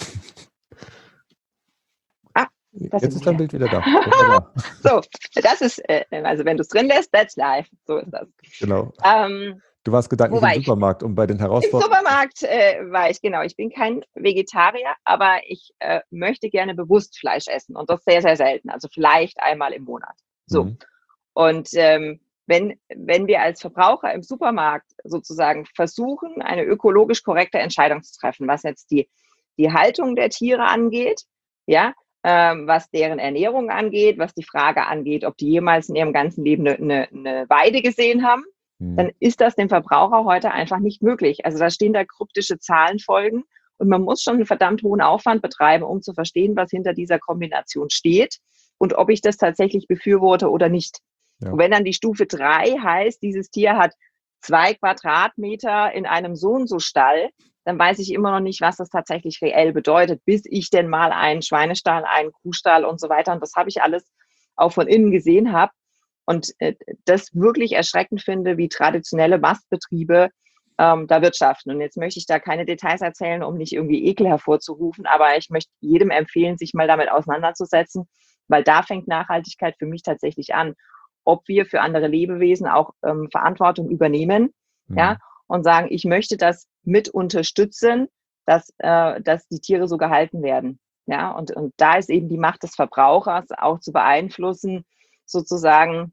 Jetzt ist dein Bild wieder da. Wunderbar. So, das ist, also wenn du es drin lässt, that's life. So ist das. Genau. Du warst gedanklich im Supermarkt, um bei den Herausforderungen. Im Supermarkt war ich, genau. Ich bin kein Vegetarier, aber ich möchte gerne bewusst Fleisch essen und das sehr, sehr selten. Also vielleicht einmal im Monat. So. Mhm. Und wenn wir als Verbraucher im Supermarkt sozusagen versuchen, eine ökologisch korrekte Entscheidung zu treffen, was jetzt die Haltung der Tiere angeht, ja, was deren Ernährung angeht, was die Frage angeht, ob die jemals in ihrem ganzen Leben eine Weide gesehen haben, dann ist das dem Verbraucher heute einfach nicht möglich. Also da stehen da kryptische Zahlenfolgen und man muss schon einen verdammt hohen Aufwand betreiben, um zu verstehen, was hinter dieser Kombination steht und ob ich das tatsächlich befürworte oder nicht. Ja. Und wenn dann die Stufe 3 heißt, dieses Tier hat 2 Quadratmeter in einem so und so Stall, dann weiß ich immer noch nicht, was das tatsächlich reell bedeutet, bis ich denn mal einen Schweinestall, einen Kuhstall und so weiter, und das habe ich alles auch von innen gesehen habe und das wirklich erschreckend finde, wie traditionelle Mastbetriebe da wirtschaften. Und jetzt möchte ich da keine Details erzählen, um nicht irgendwie Ekel hervorzurufen, aber ich möchte jedem empfehlen, sich mal damit auseinanderzusetzen, weil da fängt Nachhaltigkeit für mich tatsächlich an. Ob wir für andere Lebewesen auch Verantwortung übernehmen, ja, und sagen, ich möchte das mit unterstützen, dass die Tiere so gehalten werden. Ja, und da ist eben die Macht des Verbrauchers auch zu beeinflussen, sozusagen,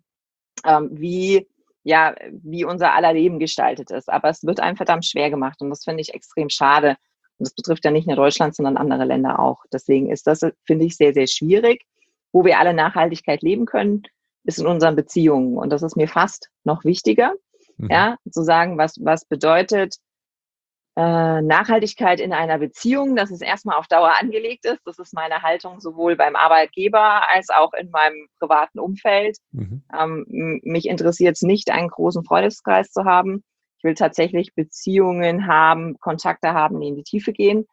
wie unser aller Leben gestaltet ist. Aber es wird einem verdammt schwer gemacht und das finde ich extrem schade. Und das betrifft ja nicht nur Deutschland, sondern andere Länder auch. Deswegen ist das, finde ich, sehr, sehr schwierig. Wo wir alle Nachhaltigkeit leben können, ist in unseren Beziehungen. Und das ist mir fast noch wichtiger, ja, zu sagen, was bedeutet Nachhaltigkeit in einer Beziehung, dass es erstmal auf Dauer angelegt ist. Das ist meine Haltung sowohl beim Arbeitgeber als auch in meinem privaten Umfeld. Mich interessiert es nicht, einen großen Freundeskreis zu haben. Ich will tatsächlich Beziehungen haben, Kontakte haben, die in die Tiefe gehen,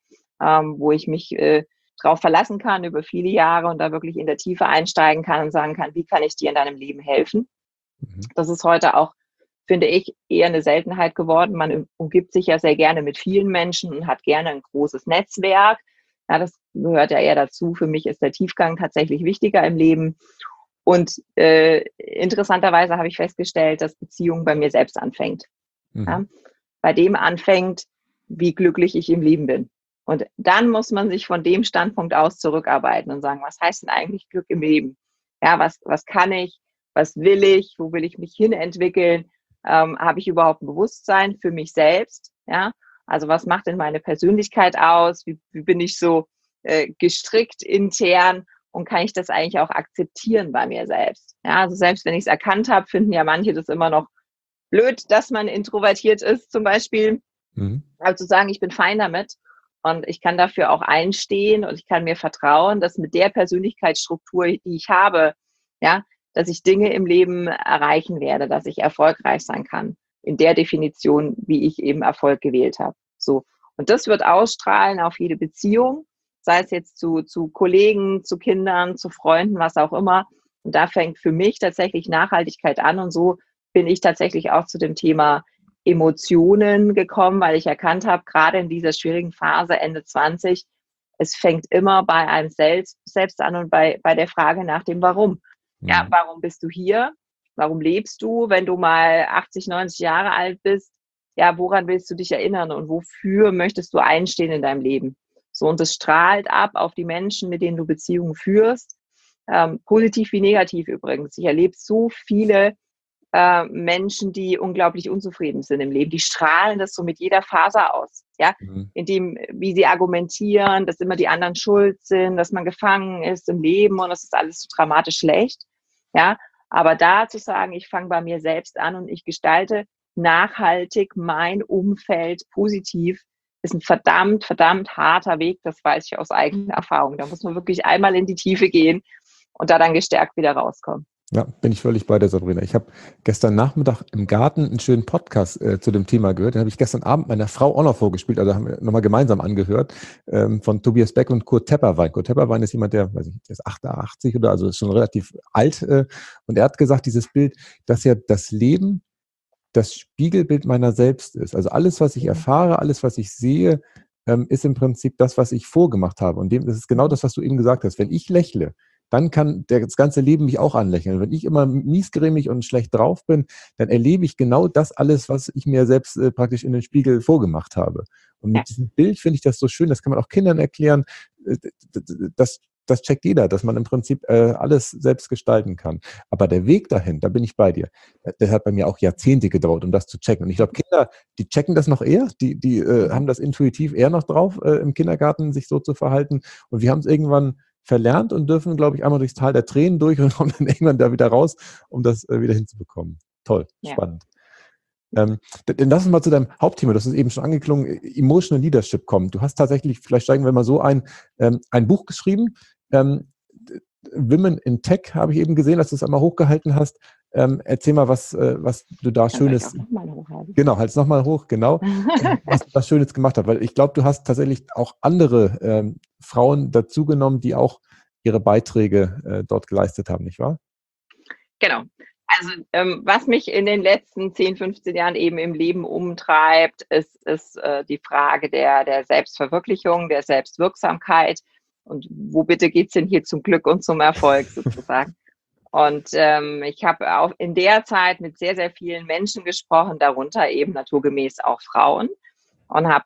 wo ich mich drauf verlassen kann über viele Jahre und da wirklich in der Tiefe einsteigen kann und sagen kann, wie kann ich dir in deinem Leben helfen? Das ist heute auch, finde ich, eher eine Seltenheit geworden. Man umgibt sich ja sehr gerne mit vielen Menschen und hat gerne ein großes Netzwerk. Ja, das gehört ja eher dazu. Für mich ist der Tiefgang tatsächlich wichtiger im Leben. Und interessanterweise habe ich festgestellt, dass Beziehung bei mir selbst anfängt. Ja? Bei dem anfängt, wie glücklich ich im Leben bin. Und dann muss man sich von dem Standpunkt aus zurückarbeiten und sagen, was heißt denn eigentlich Glück im Leben? Ja, was kann ich? Was will ich? Wo will ich mich hin entwickeln? Habe ich überhaupt ein Bewusstsein für mich selbst? Ja, also was macht denn meine Persönlichkeit aus? Wie bin ich so gestrickt intern? Und kann ich das eigentlich auch akzeptieren bei mir selbst? Ja, also selbst wenn ich es erkannt habe, finden ja manche das immer noch blöd, dass man introvertiert ist zum Beispiel. Aber zu sagen, ich bin fein damit und ich kann dafür auch einstehen und ich kann mir vertrauen, dass mit der Persönlichkeitsstruktur, die ich habe, ja, dass ich Dinge im Leben erreichen werde, dass ich erfolgreich sein kann, in der Definition, wie ich eben Erfolg gewählt habe. So. Und das wird ausstrahlen auf jede Beziehung, sei es jetzt zu Kollegen, zu Kindern, zu Freunden, was auch immer. Und da fängt für mich tatsächlich Nachhaltigkeit an. Und so bin ich tatsächlich auch zu dem Thema Emotionen gekommen, weil ich erkannt habe, gerade in dieser schwierigen Phase Ende 20, es fängt immer bei einem selbst an und bei der Frage nach dem Warum. Ja, warum bist du hier? Warum lebst du, wenn du mal 80, 90 Jahre alt bist? Ja, woran willst du dich erinnern und wofür möchtest du einstehen in deinem Leben? So, und es strahlt ab auf die Menschen, mit denen du Beziehungen führst, positiv wie negativ übrigens. Ich erlebe so viele Menschen, die unglaublich unzufrieden sind im Leben. Die strahlen das so mit jeder Faser aus, ja, indem, wie sie argumentieren, dass immer die anderen schuld sind, dass man gefangen ist im Leben und das ist alles so dramatisch schlecht, ja. Aber da zu sagen, ich fange bei mir selbst an und ich gestalte nachhaltig mein Umfeld positiv, ist ein verdammt, verdammt harter Weg. Das weiß ich aus eigener Erfahrung. Da muss man wirklich einmal in die Tiefe gehen und da dann gestärkt wieder rauskommen. Ja, bin ich völlig bei der Sabrina. Ich habe gestern Nachmittag im Garten einen schönen Podcast zu dem Thema gehört. Den habe ich gestern Abend meiner Frau auch noch vorgespielt, also haben wir nochmal gemeinsam angehört, von Tobias Beck und Kurt Tepperwein. Kurt Tepperwein ist jemand, der, weiß ich, der ist 88 oder, also ist schon relativ alt. Und er hat gesagt, dieses Bild, dass ja das Leben das Spiegelbild meiner selbst ist. Also alles, was ich erfahre, alles, was ich sehe, ist im Prinzip das, was ich vorgemacht habe. Und das ist genau das, was du eben gesagt hast. Wenn ich lächle, dann kann das ganze Leben mich auch anlächeln. Wenn ich immer miesgrämig und schlecht drauf bin, dann erlebe ich genau das alles, was ich mir selbst praktisch in den Spiegel vorgemacht habe. Und Ja. mit diesem Bild finde ich das so schön, das kann man auch Kindern erklären. Das checkt jeder, dass man im Prinzip alles selbst gestalten kann. Aber der Weg dahin, da bin ich bei dir. Das hat bei mir auch Jahrzehnte gedauert, um das zu checken. Und ich glaube, Kinder, die checken das noch eher, die haben das intuitiv eher noch drauf, im Kindergarten sich so zu verhalten. Und wir haben es irgendwann verlernt und dürfen, glaube ich, einmal durchs Tal der Tränen durch und kommen dann irgendwann da wieder raus, um das wieder hinzubekommen. Toll, Ja. spannend. Dann lass uns mal zu deinem Hauptthema, das ist eben schon angeklungen, Emotional Leadership kommen. Du hast tatsächlich, vielleicht steigen wir mal so ein Buch geschrieben, Women in Tech, habe ich eben gesehen, dass du es einmal hochgehalten hast. Erzähl mal, was du da Schönes. Genau, halt es nochmal hoch, genau. Was du da Schönes gemacht hast. Weil ich glaube, du hast tatsächlich auch andere Frauen dazugenommen, die auch ihre Beiträge dort geleistet haben, nicht wahr? Genau. Also was mich in den letzten 10, 15 Jahren eben im Leben umtreibt, ist die Frage der Selbstverwirklichung, der Selbstwirksamkeit. Und wo bitte geht's denn hier zum Glück und zum Erfolg sozusagen? Und ich habe auch in der Zeit mit sehr, sehr vielen Menschen gesprochen, darunter eben naturgemäß auch Frauen. Und habe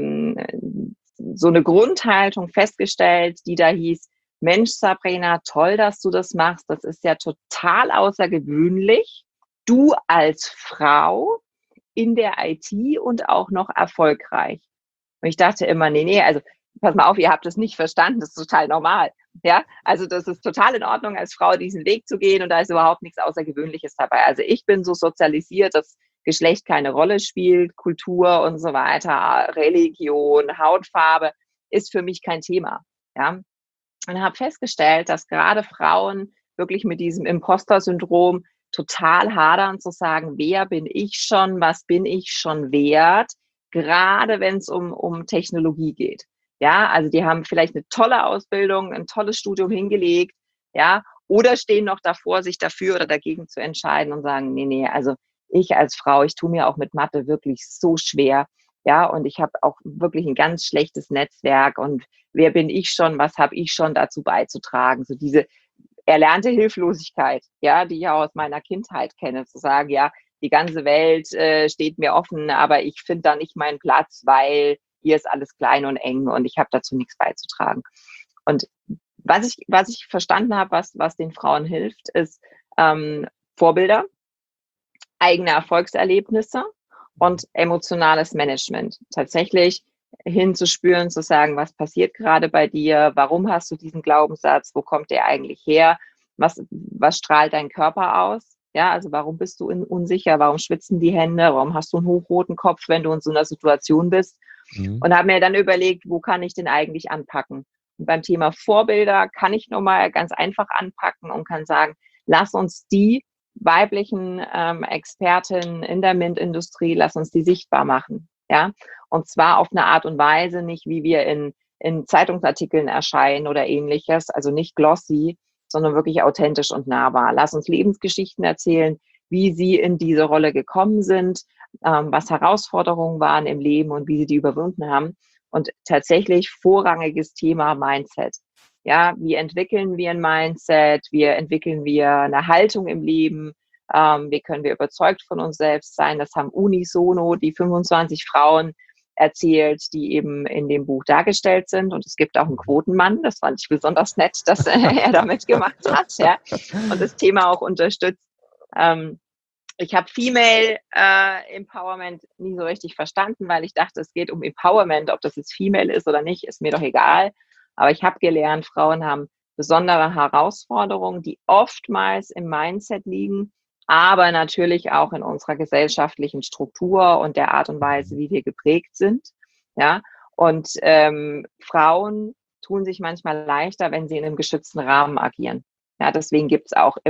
so eine Grundhaltung festgestellt, die da hieß: Mensch, Sabrina, toll, dass du das machst. Das ist ja total außergewöhnlich. Du als Frau in der IT und auch noch erfolgreich. Und ich dachte immer, nee, also pass mal auf, ihr habt es nicht verstanden, das ist total normal. Ja, also das ist total in Ordnung, als Frau diesen Weg zu gehen und da ist überhaupt nichts Außergewöhnliches dabei. Also ich bin so sozialisiert, dass Geschlecht keine Rolle spielt, Kultur und so weiter, Religion, Hautfarbe ist für mich kein Thema. Ja, und habe festgestellt, dass gerade Frauen wirklich mit diesem Imposter-Syndrom total hadern, zu sagen, wer bin ich schon, was bin ich schon wert, gerade wenn es um Technologie geht. Ja, also die haben vielleicht eine tolle Ausbildung, ein tolles Studium hingelegt, ja, oder stehen noch davor, sich dafür oder dagegen zu entscheiden und sagen, nee, also ich als Frau, ich tue mir auch mit Mathe wirklich so schwer, ja, und ich habe auch wirklich ein ganz schlechtes Netzwerk und wer bin ich schon, was habe ich schon dazu beizutragen, so diese erlernte Hilflosigkeit, ja, die ich auch aus meiner Kindheit kenne, zu sagen, ja, die ganze Welt steht mir offen, aber ich finde da nicht meinen Platz, weil hier ist alles klein und eng und ich habe dazu nichts beizutragen. Und was ich verstanden habe, was den Frauen hilft, ist Vorbilder, eigene Erfolgserlebnisse und emotionales Management. Tatsächlich hinzuspüren, zu sagen, was passiert gerade bei dir, warum hast du diesen Glaubenssatz, wo kommt der eigentlich her, was strahlt dein Körper aus? Ja, also warum bist du unsicher, warum schwitzen die Hände, warum hast du einen hochroten Kopf, wenn du in so einer Situation bist? Und habe mir dann überlegt, wo kann ich denn eigentlich anpacken? Und beim Thema Vorbilder kann ich nochmal ganz einfach anpacken und kann sagen, lass uns die weiblichen Expertinnen in der MINT-Industrie, lass uns die sichtbar machen. Ja, und zwar auf eine Art und Weise, nicht wie wir in Zeitungsartikeln erscheinen oder ähnliches, also nicht glossy, sondern wirklich authentisch und nahbar. Lass uns Lebensgeschichten erzählen, wie sie in diese Rolle gekommen sind, was Herausforderungen waren im Leben und wie sie die überwunden haben. Und tatsächlich vorrangiges Thema Mindset. Ja, wie entwickeln wir ein Mindset? Wie entwickeln wir eine Haltung im Leben? Wie können wir überzeugt von uns selbst sein? Das haben unisono die 25 Frauen erzählt, die eben in dem Buch dargestellt sind. Und es gibt auch einen Quotenmann. Das fand ich besonders nett, dass er damit gemacht hat, ja, und das Thema auch unterstützt. Ich habe Female Empowerment nie so richtig verstanden, weil ich dachte, es geht um Empowerment. Ob das jetzt Female ist oder nicht, ist mir doch egal. Aber ich habe gelernt, Frauen haben besondere Herausforderungen, die oftmals im Mindset liegen, aber natürlich auch in unserer gesellschaftlichen Struktur und der Art und Weise, wie wir geprägt sind. Ja, und Frauen tun sich manchmal leichter, wenn sie in einem geschützten Rahmen agieren. Ja, deswegen gibt es auch immer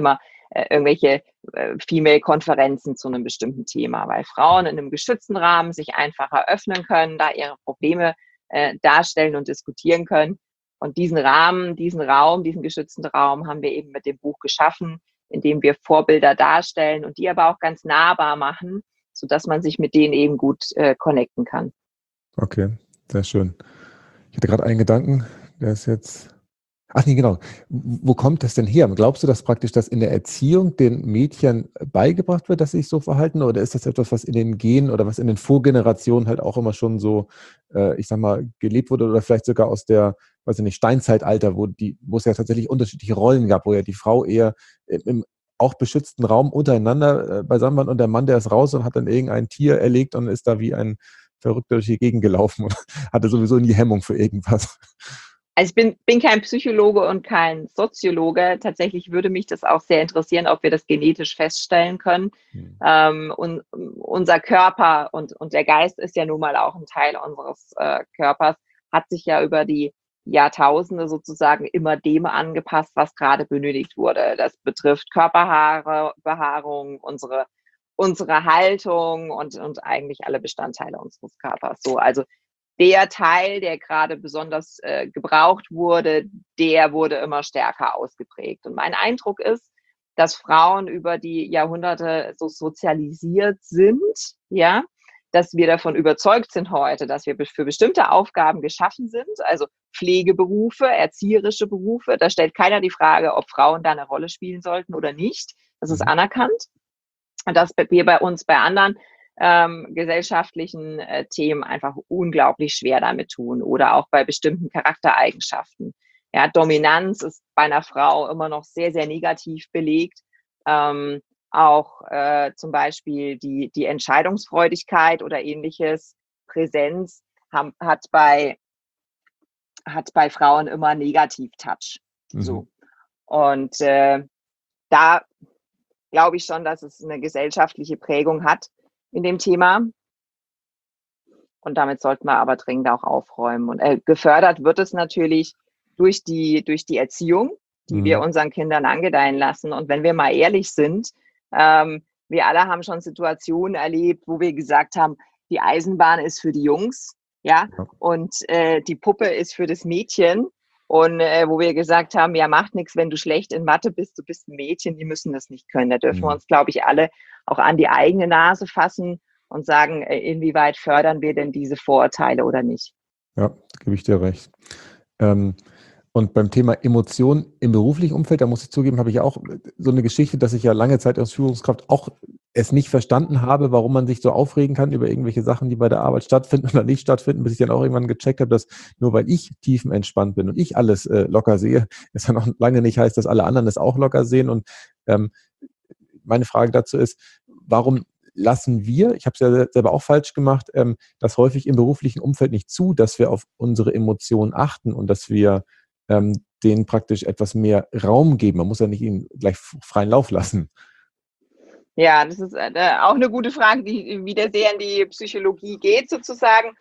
irgendwelche Female-Konferenzen zu einem bestimmten Thema, weil Frauen in einem geschützten Rahmen sich einfacher öffnen können, da ihre Probleme darstellen und diskutieren können. Und diesen Rahmen, diesen Raum, diesen geschützten Raum haben wir eben mit dem Buch geschaffen, indem wir Vorbilder darstellen und die aber auch ganz nahbar machen, sodass man sich mit denen eben gut connecten kann. Okay, sehr schön. Ich hatte gerade einen Gedanken, der ist jetzt... Ach nee, genau. Wo kommt das denn her? Glaubst du, dass praktisch das in der Erziehung den Mädchen beigebracht wird, dass sie sich so verhalten? Oder ist das etwas, was in den Genen oder was in den Vorgenerationen halt auch immer schon so, ich sag mal, gelebt wurde oder vielleicht sogar aus der, weiß ich nicht, Steinzeitalter, wo es ja tatsächlich unterschiedliche Rollen gab, wo ja die Frau eher im auch beschützten Raum untereinander beisammen war und der Mann, der ist raus und hat dann irgendein Tier erlegt und ist da wie ein Verrückter durch die Gegend gelaufen und hatte sowieso nie Hemmung für irgendwas. Also ich bin kein Psychologe und kein Soziologe. Tatsächlich würde mich das auch sehr interessieren, ob wir das genetisch feststellen können. Und unser Körper und der Geist ist ja nun mal auch ein Teil unseres Körpers, hat sich ja über die Jahrtausende sozusagen immer dem angepasst, was gerade benötigt wurde. Das betrifft Körperhaare, Behaarung, unsere Haltung und eigentlich alle Bestandteile unseres Körpers. So, also der Teil, der gerade besonders gebraucht wurde, der wurde immer stärker ausgeprägt. Und mein Eindruck ist, dass Frauen über die Jahrhunderte so sozialisiert sind, ja, dass wir davon überzeugt sind heute, dass wir für bestimmte Aufgaben geschaffen sind, also Pflegeberufe, erzieherische Berufe. Da stellt keiner die Frage, ob Frauen da eine Rolle spielen sollten oder nicht. Das ist anerkannt. Und dass wir bei uns bei anderen gesellschaftlichen Themen einfach unglaublich schwer damit tun oder auch bei bestimmten Charaktereigenschaften. Ja, Dominanz ist bei einer Frau immer noch sehr, sehr negativ belegt. Auch zum Beispiel die Entscheidungsfreudigkeit oder ähnliches, Präsenz hat bei Frauen immer Negativ-Touch. So. Und da glaube ich schon, dass es eine gesellschaftliche Prägung hat in dem Thema. Und damit sollten wir aber dringend auch aufräumen. Und gefördert wird es natürlich durch die Erziehung, die wir unseren Kindern angedeihen lassen. Und wenn wir mal ehrlich sind, wir alle haben schon Situationen erlebt, wo wir gesagt haben, die Eisenbahn ist für die Jungs, ja, und die Puppe ist für das Mädchen. Und wo wir gesagt haben, ja, macht nichts, wenn du schlecht in Mathe bist, du bist ein Mädchen, die müssen das nicht können. Da dürfen wir uns, glaube ich, alle auch an die eigene Nase fassen und sagen, inwieweit fördern wir denn diese Vorurteile oder nicht. Ja, gebe ich dir recht. Und beim Thema Emotionen im beruflichen Umfeld, da muss ich zugeben, habe ich auch so eine Geschichte, dass ich ja lange Zeit als Führungskraft auch es nicht verstanden habe, warum man sich so aufregen kann über irgendwelche Sachen, die bei der Arbeit stattfinden oder nicht stattfinden, bis ich dann auch irgendwann gecheckt habe, dass nur weil ich tiefenentspannt bin und ich alles locker sehe, es dann noch lange nicht heißt, dass alle anderen es auch locker sehen. Und meine Frage dazu ist, warum lassen wir, ich habe es ja selber auch falsch gemacht, das häufig im beruflichen Umfeld nicht zu, dass wir auf unsere Emotionen achten und dass wir denen praktisch etwas mehr Raum geben. Man muss ja nicht ihnen gleich freien Lauf lassen. Ja, das ist auch eine gute Frage, die wieder sehr in die Psychologie geht sozusagen.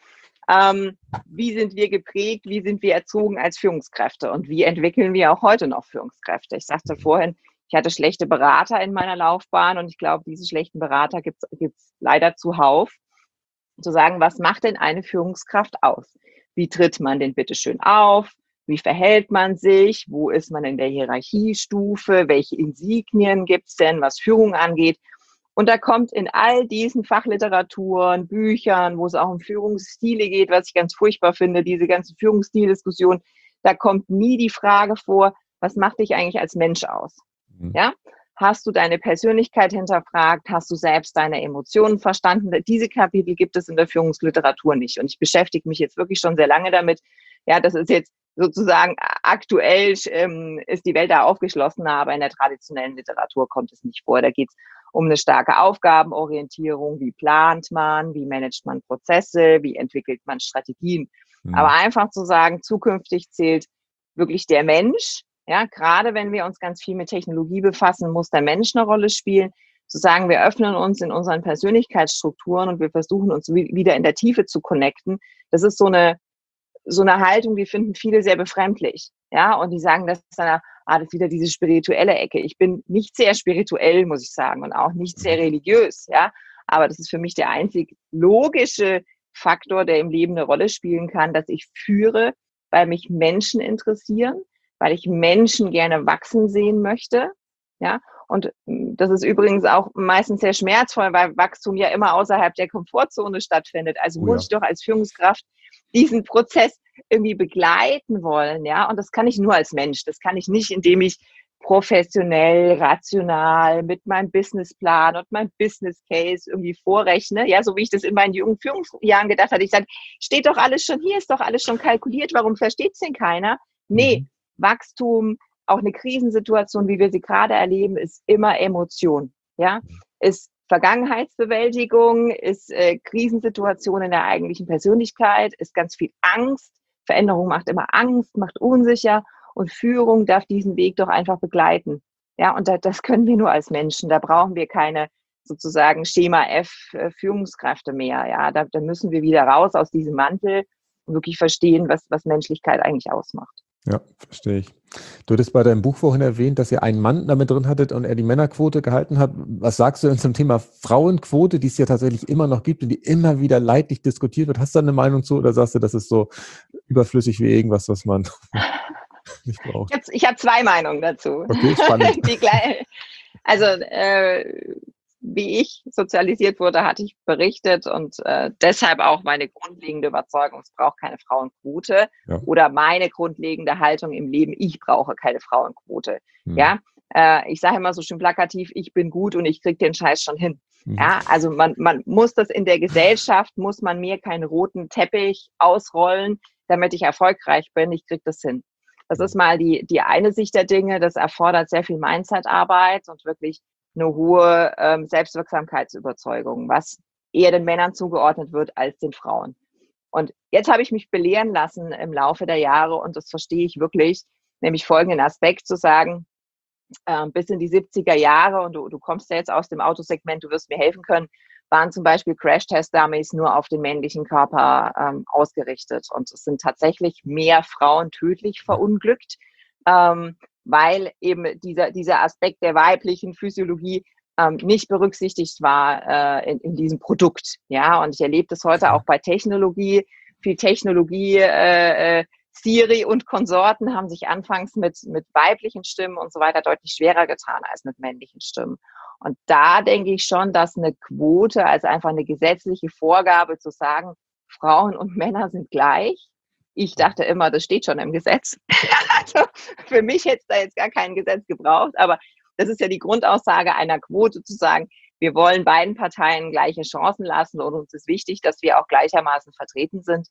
Wie sind wir geprägt, wie sind wir erzogen als Führungskräfte und wie entwickeln wir auch heute noch Führungskräfte? Ich sagte vorhin, ich hatte schlechte Berater in meiner Laufbahn und ich glaube, diese schlechten Berater gibt's leider zuhauf. Zu sagen, was macht denn eine Führungskraft aus? Wie tritt man denn bitte schön auf? Wie verhält man sich? Wo ist man in der Hierarchiestufe? Welche Insignien gibt's denn, was Führung angeht? Und da kommt in all diesen Fachliteraturen, Büchern, wo es auch um Führungsstile geht, was ich ganz furchtbar finde, diese ganzen Führungsstildiskussionen, da kommt nie die Frage vor, was macht dich eigentlich als Mensch aus? Ja? Hast du deine Persönlichkeit hinterfragt? Hast du selbst deine Emotionen verstanden? Diese Kapitel gibt es in der Führungsliteratur nicht. Und ich beschäftige mich jetzt wirklich schon sehr lange damit. Ja, das ist jetzt sozusagen aktuell ist die Welt da aufgeschlossener, aber in der traditionellen Literatur kommt es nicht vor. Da geht es um eine starke Aufgabenorientierung. Wie plant man? Wie managt man Prozesse? Wie entwickelt man Strategien? Aber einfach zu sagen, zukünftig zählt wirklich der Mensch. Ja, gerade wenn wir uns ganz viel mit Technologie befassen, muss der Mensch eine Rolle spielen. Zu sagen, wir öffnen uns in unseren Persönlichkeitsstrukturen und wir versuchen uns wieder in der Tiefe zu connecten. Das ist so eine Haltung, die finden viele sehr befremdlich. Ja, und die sagen, das ist das ist wieder diese spirituelle Ecke. Ich bin nicht sehr spirituell, muss ich sagen, und auch nicht sehr religiös, ja. Aber das ist für mich der einzig logische Faktor, der im Leben eine Rolle spielen kann, dass ich führe, weil mich Menschen interessieren, weil ich Menschen gerne wachsen sehen möchte, ja. Und das ist übrigens auch meistens sehr schmerzvoll, weil Wachstum ja immer außerhalb der Komfortzone stattfindet. Also muss ich doch als Führungskraft diesen Prozess irgendwie begleiten wollen, ja. Und das kann ich nur als Mensch. Das kann ich nicht, indem ich professionell, rational mit meinem Businessplan und meinem Business Case irgendwie vorrechne, ja, so wie ich das in meinen jungen Führungsjahren gedacht hatte. Ich sage, steht doch alles schon hier, ist doch alles schon kalkuliert, warum versteht es denn keiner? Nee, Wachstum, auch eine Krisensituation, wie wir sie gerade erleben, ist immer Emotion, ja, ist Vergangenheitsbewältigung, ist Krisensituation in der eigentlichen Persönlichkeit, ist ganz viel Angst. Veränderung macht immer Angst, macht unsicher und Führung darf diesen Weg doch einfach begleiten. Ja, und das können wir nur als Menschen. Da brauchen wir keine sozusagen Schema F Führungskräfte mehr. Ja, da müssen wir wieder raus aus diesem Mantel und wirklich verstehen, was Menschlichkeit eigentlich ausmacht. Ja, verstehe ich. Du hattest bei deinem Buch vorhin erwähnt, dass ihr einen Mann damit drin hattet und er die Männerquote gehalten hat. Was sagst du denn zum Thema Frauenquote, die es ja tatsächlich immer noch gibt und die immer wieder leidlich diskutiert wird? Hast du da eine Meinung zu oder sagst du, das ist so überflüssig wie irgendwas, was man nicht braucht? Ich hab 2 Meinungen dazu. Okay, spannend. Also wie ich sozialisiert wurde, hatte ich berichtet und deshalb auch meine grundlegende Überzeugung, es braucht keine Frauenquote oder meine grundlegende Haltung im Leben, ich brauche keine Frauenquote. Ja, ich sage immer so schön plakativ, ich bin gut und ich kriege den Scheiß schon hin. Ja, also man muss das in der Gesellschaft, muss man mir keinen roten Teppich ausrollen, damit ich erfolgreich bin, ich kriege das hin. Das ist mal die eine Sicht der Dinge, das erfordert sehr viel Mindset-Arbeit und wirklich eine hohe Selbstwirksamkeitsüberzeugung, was eher den Männern zugeordnet wird als den Frauen. Und jetzt habe ich mich belehren lassen im Laufe der Jahre und das verstehe ich wirklich, nämlich folgenden Aspekt zu sagen, bis in die 70er Jahre und du kommst ja jetzt aus dem Autosegment, du wirst mir helfen können, waren zum Beispiel Crash-Test-Dummies nur auf den männlichen Körper ausgerichtet und es sind tatsächlich mehr Frauen tödlich verunglückt, weil eben dieser Aspekt der weiblichen Physiologie nicht berücksichtigt war in diesem Produkt. Ja, und ich erlebe das heute auch bei Technologie. Viel Technologie, Siri und Konsorten haben sich anfangs mit weiblichen Stimmen und so weiter deutlich schwerer getan als mit männlichen Stimmen. Und da denke ich schon, dass eine Quote als einfach eine gesetzliche Vorgabe zu sagen, Frauen und Männer sind gleich. Ich dachte immer, das steht schon im Gesetz. Also für mich hätte es da jetzt gar kein Gesetz gebraucht, aber das ist ja die Grundaussage einer Quote, zu sagen, wir wollen beiden Parteien gleiche Chancen lassen und uns ist wichtig, dass wir auch gleichermaßen vertreten sind.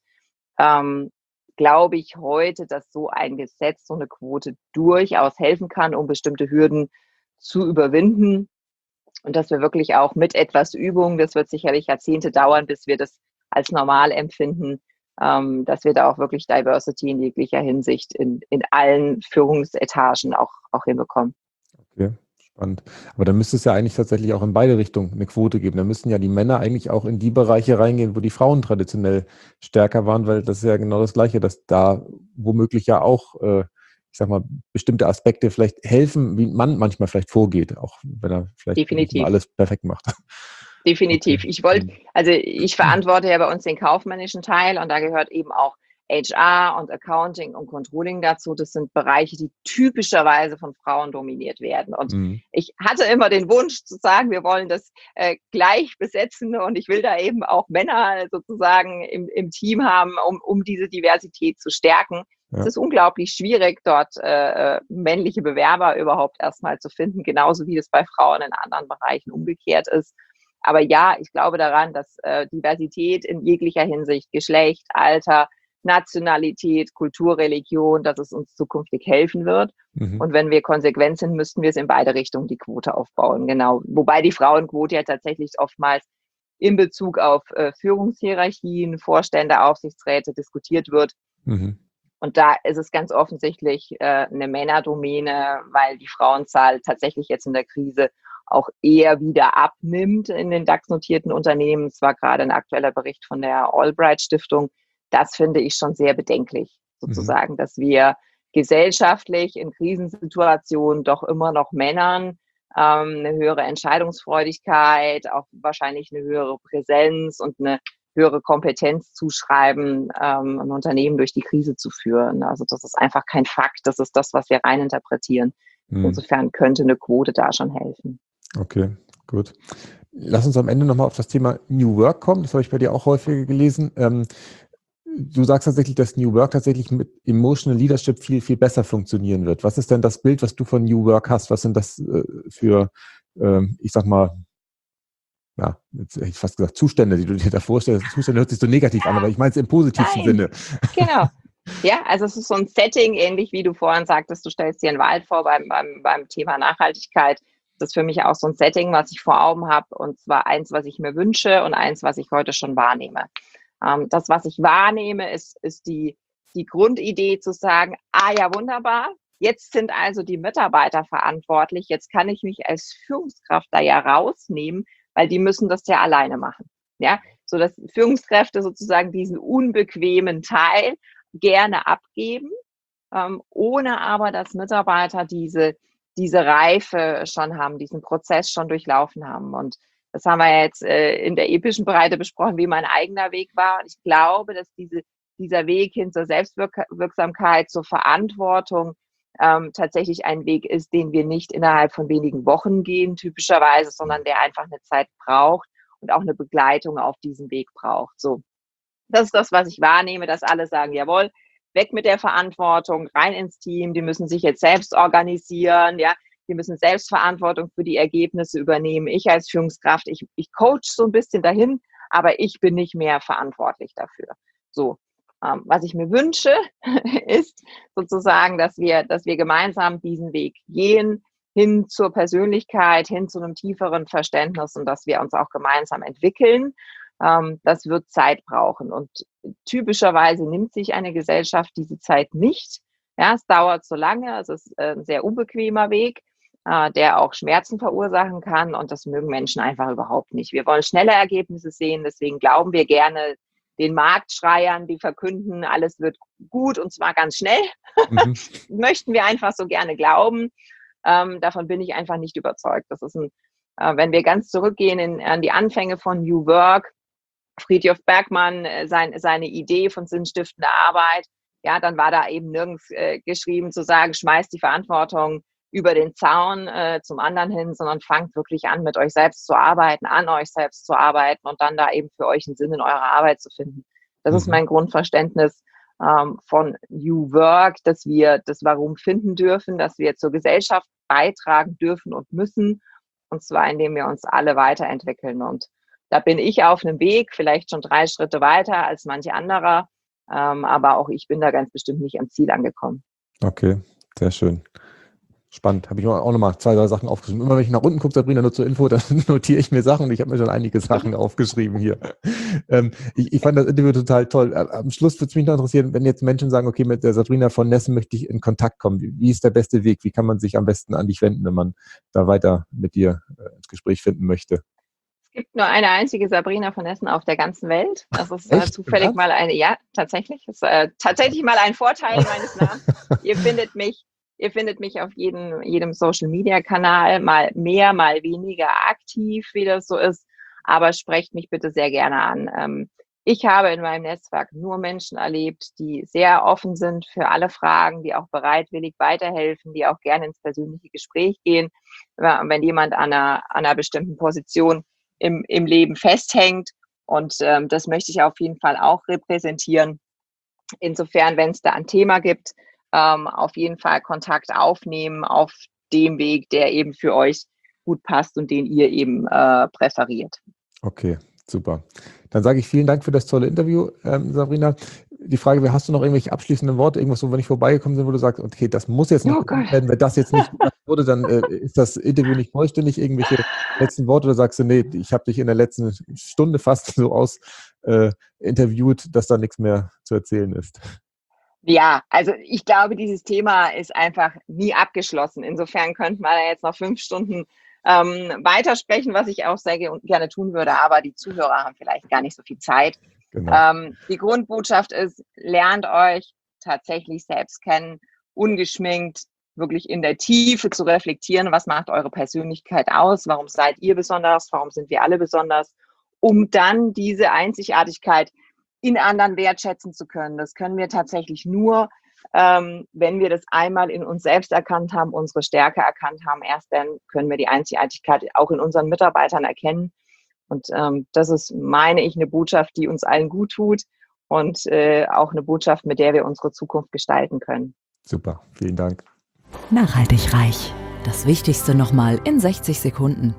Glaube ich heute, dass so ein Gesetz, so eine Quote durchaus helfen kann, um bestimmte Hürden zu überwinden und dass wir wirklich auch mit etwas Übung, das wird sicherlich Jahrzehnte dauern, bis wir das als normal empfinden, dass wir da auch wirklich Diversity in jeglicher Hinsicht in allen Führungsetagen auch hinbekommen. Okay, spannend. Aber dann müsste es ja eigentlich tatsächlich auch in beide Richtungen eine Quote geben. Da müssten ja die Männer eigentlich auch in die Bereiche reingehen, wo die Frauen traditionell stärker waren, weil das ist ja genau das Gleiche, dass da womöglich ja auch, ich sag mal, bestimmte Aspekte vielleicht helfen, wie man manchmal vielleicht vorgeht, auch wenn er vielleicht nicht mal alles perfekt macht. Definitiv. Okay. Ich verantworte ja bei uns den kaufmännischen Teil und da gehört eben auch HR und Accounting und Controlling dazu. Das sind Bereiche, die typischerweise von Frauen dominiert werden. Und ich hatte immer den Wunsch zu sagen, wir wollen das gleich besetzen und ich will da eben auch Männer sozusagen im Team haben, um diese Diversität zu stärken. Ja. Es ist unglaublich schwierig, dort männliche Bewerber überhaupt erstmal zu finden, genauso wie es bei Frauen in anderen Bereichen umgekehrt ist. Aber ja, ich glaube daran, dass Diversität in jeglicher Hinsicht, Geschlecht, Alter, Nationalität, Kultur, Religion, dass es uns zukünftig helfen wird. Und wenn wir konsequent sind, müssten wir es in beide Richtungen die Quote aufbauen. Genau. Wobei die Frauenquote ja tatsächlich oftmals in Bezug auf Führungshierarchien, Vorstände, Aufsichtsräte diskutiert wird. Und da ist es ganz offensichtlich eine Männerdomäne, weil die Frauenzahl tatsächlich jetzt in der Krise auch eher wieder abnimmt in den DAX-notierten Unternehmen. Es war gerade ein aktueller Bericht von der Albright Stiftung. Das finde ich schon sehr bedenklich, sozusagen, dass wir gesellschaftlich in Krisensituationen doch immer noch Männern eine höhere Entscheidungsfreudigkeit, auch wahrscheinlich eine höhere Präsenz und eine höhere Kompetenz zuschreiben, ein Unternehmen durch die Krise zu führen. Also das ist einfach kein Fakt, das ist das, was wir reininterpretieren. Insofern könnte eine Quote da schon helfen. Okay, gut. Lass uns am Ende nochmal auf das Thema New Work kommen. Das habe ich bei dir auch häufiger gelesen. Du sagst tatsächlich, dass New Work tatsächlich mit Emotional Leadership viel, viel besser funktionieren wird. Was ist denn das Bild, was du von New Work hast? Was sind das für, ich sag mal, ja, jetzt hätte ich fast gesagt, Zustände, die du dir da vorstellst? Zustände hört sich so negativ an, aber ich meine es im positivsten Sinne. Genau. Ja, also es ist so ein Setting, ähnlich wie du vorhin sagtest, du stellst dir einen Wald vor beim Thema Nachhaltigkeit. Das ist für mich auch so ein Setting, was ich vor Augen habe, und zwar eins, was ich mir wünsche und eins, was ich heute schon wahrnehme. Das, was ich wahrnehme, ist die Grundidee zu sagen, ja, wunderbar, jetzt sind also die Mitarbeiter verantwortlich, jetzt kann ich mich als Führungskraft da ja rausnehmen, weil die müssen das ja alleine machen. Ja, so dass Führungskräfte sozusagen diesen unbequemen Teil gerne abgeben, ohne aber, dass Mitarbeiter diese Reife schon haben, diesen Prozess schon durchlaufen haben. Und das haben wir jetzt in der epischen Breite besprochen, wie mein eigener Weg war. Und ich glaube, dass dieser Weg hin zur Selbstwirksamkeit, zur Verantwortung tatsächlich ein Weg ist, den wir nicht innerhalb von wenigen Wochen gehen, typischerweise, sondern der einfach eine Zeit braucht und auch eine Begleitung auf diesem Weg braucht. So, das ist das, was ich wahrnehme, dass alle sagen, jawohl, weg mit der Verantwortung, rein ins Team, die müssen sich jetzt selbst organisieren, ja, die müssen Selbstverantwortung für die Ergebnisse übernehmen. Ich als Führungskraft, ich coach so ein bisschen dahin, aber ich bin nicht mehr verantwortlich dafür. So, was ich mir wünsche, ist sozusagen, dass wir gemeinsam diesen Weg gehen, hin zur Persönlichkeit, hin zu einem tieferen Verständnis, und dass wir uns auch gemeinsam entwickeln. Das wird Zeit brauchen, und typischerweise nimmt sich eine Gesellschaft diese Zeit nicht. Ja, es dauert so lange, es ist ein sehr unbequemer Weg, der auch Schmerzen verursachen kann, und das mögen Menschen einfach überhaupt nicht. Wir wollen schnelle Ergebnisse sehen, deswegen glauben wir gerne den Marktschreiern, die verkünden, alles wird gut und zwar ganz schnell. Möchten wir einfach so gerne glauben. Davon bin ich einfach nicht überzeugt. Das ist wenn wir ganz zurückgehen an die Anfänge von New Work, Frithjof Bergmann, seine Idee von sinnstiftender Arbeit, ja, dann war da eben nirgends geschrieben zu sagen, schmeißt die Verantwortung über den Zaun zum anderen hin, sondern fangt wirklich an, mit euch selbst zu arbeiten, an euch selbst zu arbeiten und dann da eben für euch einen Sinn in eurer Arbeit zu finden. Das ist mein Grundverständnis von New Work, dass wir das Warum finden dürfen, dass wir zur Gesellschaft beitragen dürfen und müssen, und zwar indem wir uns alle weiterentwickeln. Und da bin ich auf einem Weg, vielleicht schon 3 Schritte weiter als manche anderer, aber auch ich bin da ganz bestimmt nicht am Ziel angekommen. Okay, sehr schön. Spannend. Habe ich auch nochmal 2, 3 Sachen aufgeschrieben. Immer wenn ich nach unten gucke, Sabrina, nur zur Info, dann notiere ich mir Sachen, und ich habe mir schon einige Sachen aufgeschrieben hier. Ich fand das Interview total toll. Am Schluss würde es mich noch interessieren, wenn jetzt Menschen sagen, okay, mit der Sabrina von Nessen möchte ich in Kontakt kommen. Wie ist der beste Weg? Wie kann man sich am besten an dich wenden, wenn man da weiter mit dir ins Gespräch finden möchte? Es gibt nur eine einzige Sabrina von Nessen auf der ganzen Welt. Das ist zufällig mal ja, tatsächlich. Das ist tatsächlich mal ein Vorteil meines Namens. Ihr findet mich auf jedem Social-Media-Kanal, mal mehr, mal weniger aktiv, wie das so ist. Aber sprecht mich bitte sehr gerne an. Ich habe in meinem Netzwerk nur Menschen erlebt, die sehr offen sind für alle Fragen, die auch bereitwillig weiterhelfen, die auch gerne ins persönliche Gespräch gehen, wenn jemand an einer bestimmten Position im Leben festhängt. Und das möchte ich auf jeden Fall auch repräsentieren. Insofern, wenn es da ein Thema gibt, auf jeden Fall Kontakt aufnehmen auf dem Weg, der eben für euch gut passt und den ihr eben präferiert. Okay, super. Dann sage ich vielen Dank für das tolle Interview, Sabrina. Die Frage wäre, hast du noch irgendwelche abschließenden Worte, irgendwas, wo wir nicht vorbeigekommen sind, wo du sagst, okay, das muss jetzt noch werden, wenn das jetzt nicht gemacht wurde, dann ist das Interview nicht vollständig. Irgendwelche letzten Worte, oder sagst du, nee, ich habe dich in der letzten Stunde fast so interviewt, dass da nichts mehr zu erzählen ist? Ja, also ich glaube, dieses Thema ist einfach nie abgeschlossen. Insofern könnte man da jetzt noch 5 Stunden weitersprechen, was ich auch sehr gerne tun würde, aber die Zuhörer haben vielleicht gar nicht so viel Zeit. Genau. Die Grundbotschaft ist, lernt euch tatsächlich selbst kennen ungeschminkt wirklich in der Tiefe zu reflektieren, was macht eure Persönlichkeit aus, warum seid ihr besonders, warum sind wir alle besonders, um dann diese Einzigartigkeit in anderen wertschätzen zu können. Das können wir tatsächlich nur, wenn wir das einmal in uns selbst erkannt haben, unsere Stärke erkannt haben. Erst dann können wir die Einzigartigkeit auch in unseren Mitarbeitern erkennen. Und das ist, meine ich, eine Botschaft, die uns allen gut tut und auch eine Botschaft, mit der wir unsere Zukunft gestalten können. Super, vielen Dank. Nachhaltig reich. Das Wichtigste nochmal in 60 Sekunden.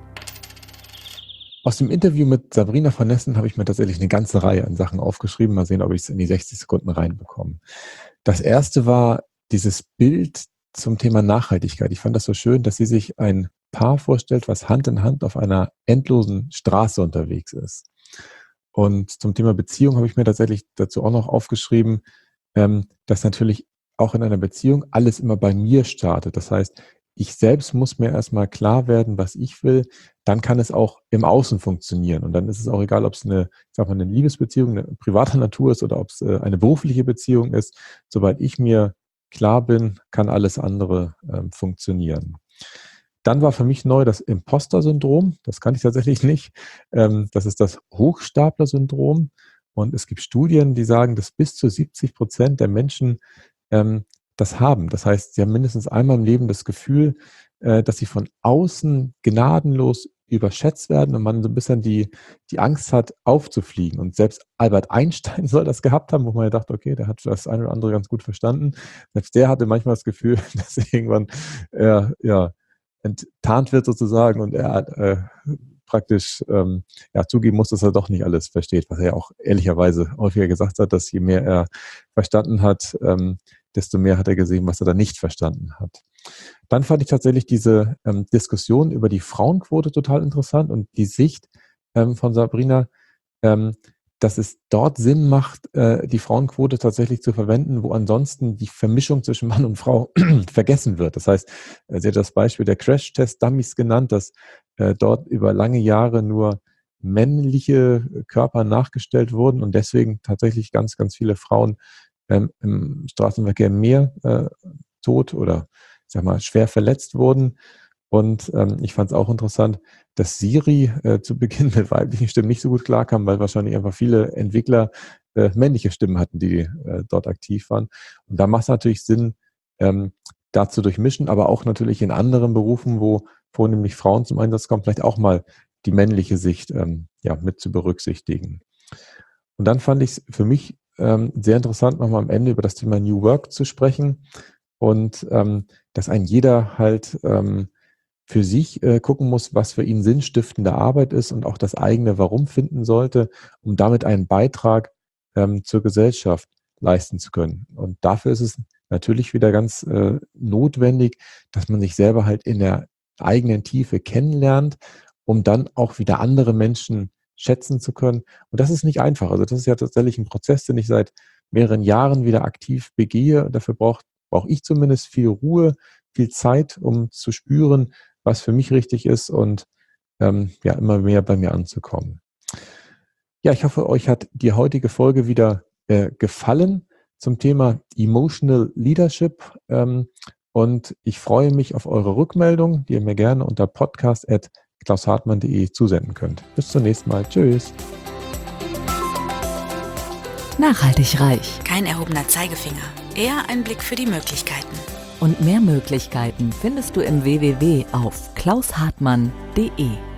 Aus dem Interview mit Sabrina von Nessen habe ich mir tatsächlich eine ganze Reihe an Sachen aufgeschrieben. Mal sehen, ob ich es in die 60 Sekunden reinbekomme. Das erste war dieses Bild zum Thema Nachhaltigkeit. Ich fand das so schön, dass sie sich ein Paar vorstellt, was Hand in Hand auf einer endlosen Straße unterwegs ist. Und zum Thema Beziehung habe ich mir tatsächlich dazu auch noch aufgeschrieben, dass natürlich auch in einer Beziehung alles immer bei mir startet. Das heißt, ich selbst muss mir erstmal klar werden, was ich will. Dann kann es auch im Außen funktionieren. Und dann ist es auch egal, ob es eine Liebesbeziehung, eine privater Natur ist oder ob es eine berufliche Beziehung ist. Sobald ich mir klar bin, kann alles andere funktionieren. Dann war für mich neu das Imposter-Syndrom. Das kannte ich tatsächlich nicht. Das ist das Hochstapler-Syndrom. Und es gibt Studien, die sagen, dass bis zu 70% der Menschen das haben. Das heißt, sie haben mindestens einmal im Leben das Gefühl, dass sie von außen gnadenlos überschätzt werden und man so ein bisschen die Angst hat, aufzufliegen. Und selbst Albert Einstein soll das gehabt haben, wo man ja dachte, okay, der hat das eine oder andere ganz gut verstanden. Selbst der hatte manchmal das Gefühl, dass er irgendwann enttarnt wird sozusagen und er hat praktisch zugeben muss, dass er doch nicht alles versteht, was er ja auch ehrlicherweise häufiger gesagt hat, dass je mehr er verstanden hat, desto mehr hat er gesehen, was er da nicht verstanden hat. Dann fand ich tatsächlich diese Diskussion über die Frauenquote total interessant und die Sicht von Sabrina, dass es dort Sinn macht, die Frauenquote tatsächlich zu verwenden, wo ansonsten die Vermischung zwischen Mann und Frau vergessen wird. Das heißt, sie hat das Beispiel der Crash-Test-Dummies genannt, dass dort über lange Jahre nur männliche Körper nachgestellt wurden und deswegen tatsächlich ganz, ganz viele Frauen im Straßenverkehr mehr tot oder schwer verletzt wurden. Und ich fand es auch interessant, dass Siri zu Beginn mit weiblichen Stimmen nicht so gut klarkam, weil wahrscheinlich einfach viele Entwickler männliche Stimmen hatten, die dort aktiv waren. Und da macht es natürlich Sinn, da zu durchmischen, aber auch natürlich in anderen Berufen, wo vornehmlich Frauen zum Einsatz kommen, vielleicht auch mal die männliche Sicht mit zu berücksichtigen. Und dann fand ich es für mich sehr interessant, nochmal am Ende über das Thema New Work zu sprechen und dass ein jeder halt für sich gucken muss, was für ihn sinnstiftende Arbeit ist und auch das eigene Warum finden sollte, um damit einen Beitrag zur Gesellschaft leisten zu können. Und dafür ist es natürlich wieder ganz notwendig, dass man sich selber halt in der eigenen Tiefe kennenlernt, um dann auch wieder andere Menschen schätzen zu können. Und das ist nicht einfach. Also das ist ja tatsächlich ein Prozess, den ich seit mehreren Jahren wieder aktiv begehe. Dafür brauche ich zumindest viel Ruhe, viel Zeit, um zu spüren, was für mich richtig ist und immer mehr bei mir anzukommen. Ja, ich hoffe, euch hat die heutige Folge wieder gefallen zum Thema Emotional Leadership. Und ich freue mich auf eure Rückmeldung, die ihr mir gerne unter podcast@klaushartmann.de zusenden könnt. Bis zum nächsten Mal. Tschüss. Nachhaltig reich. Kein erhobener Zeigefinger, eher ein Blick für die Möglichkeiten. Und mehr Möglichkeiten findest du im www auf klaushartmann.de.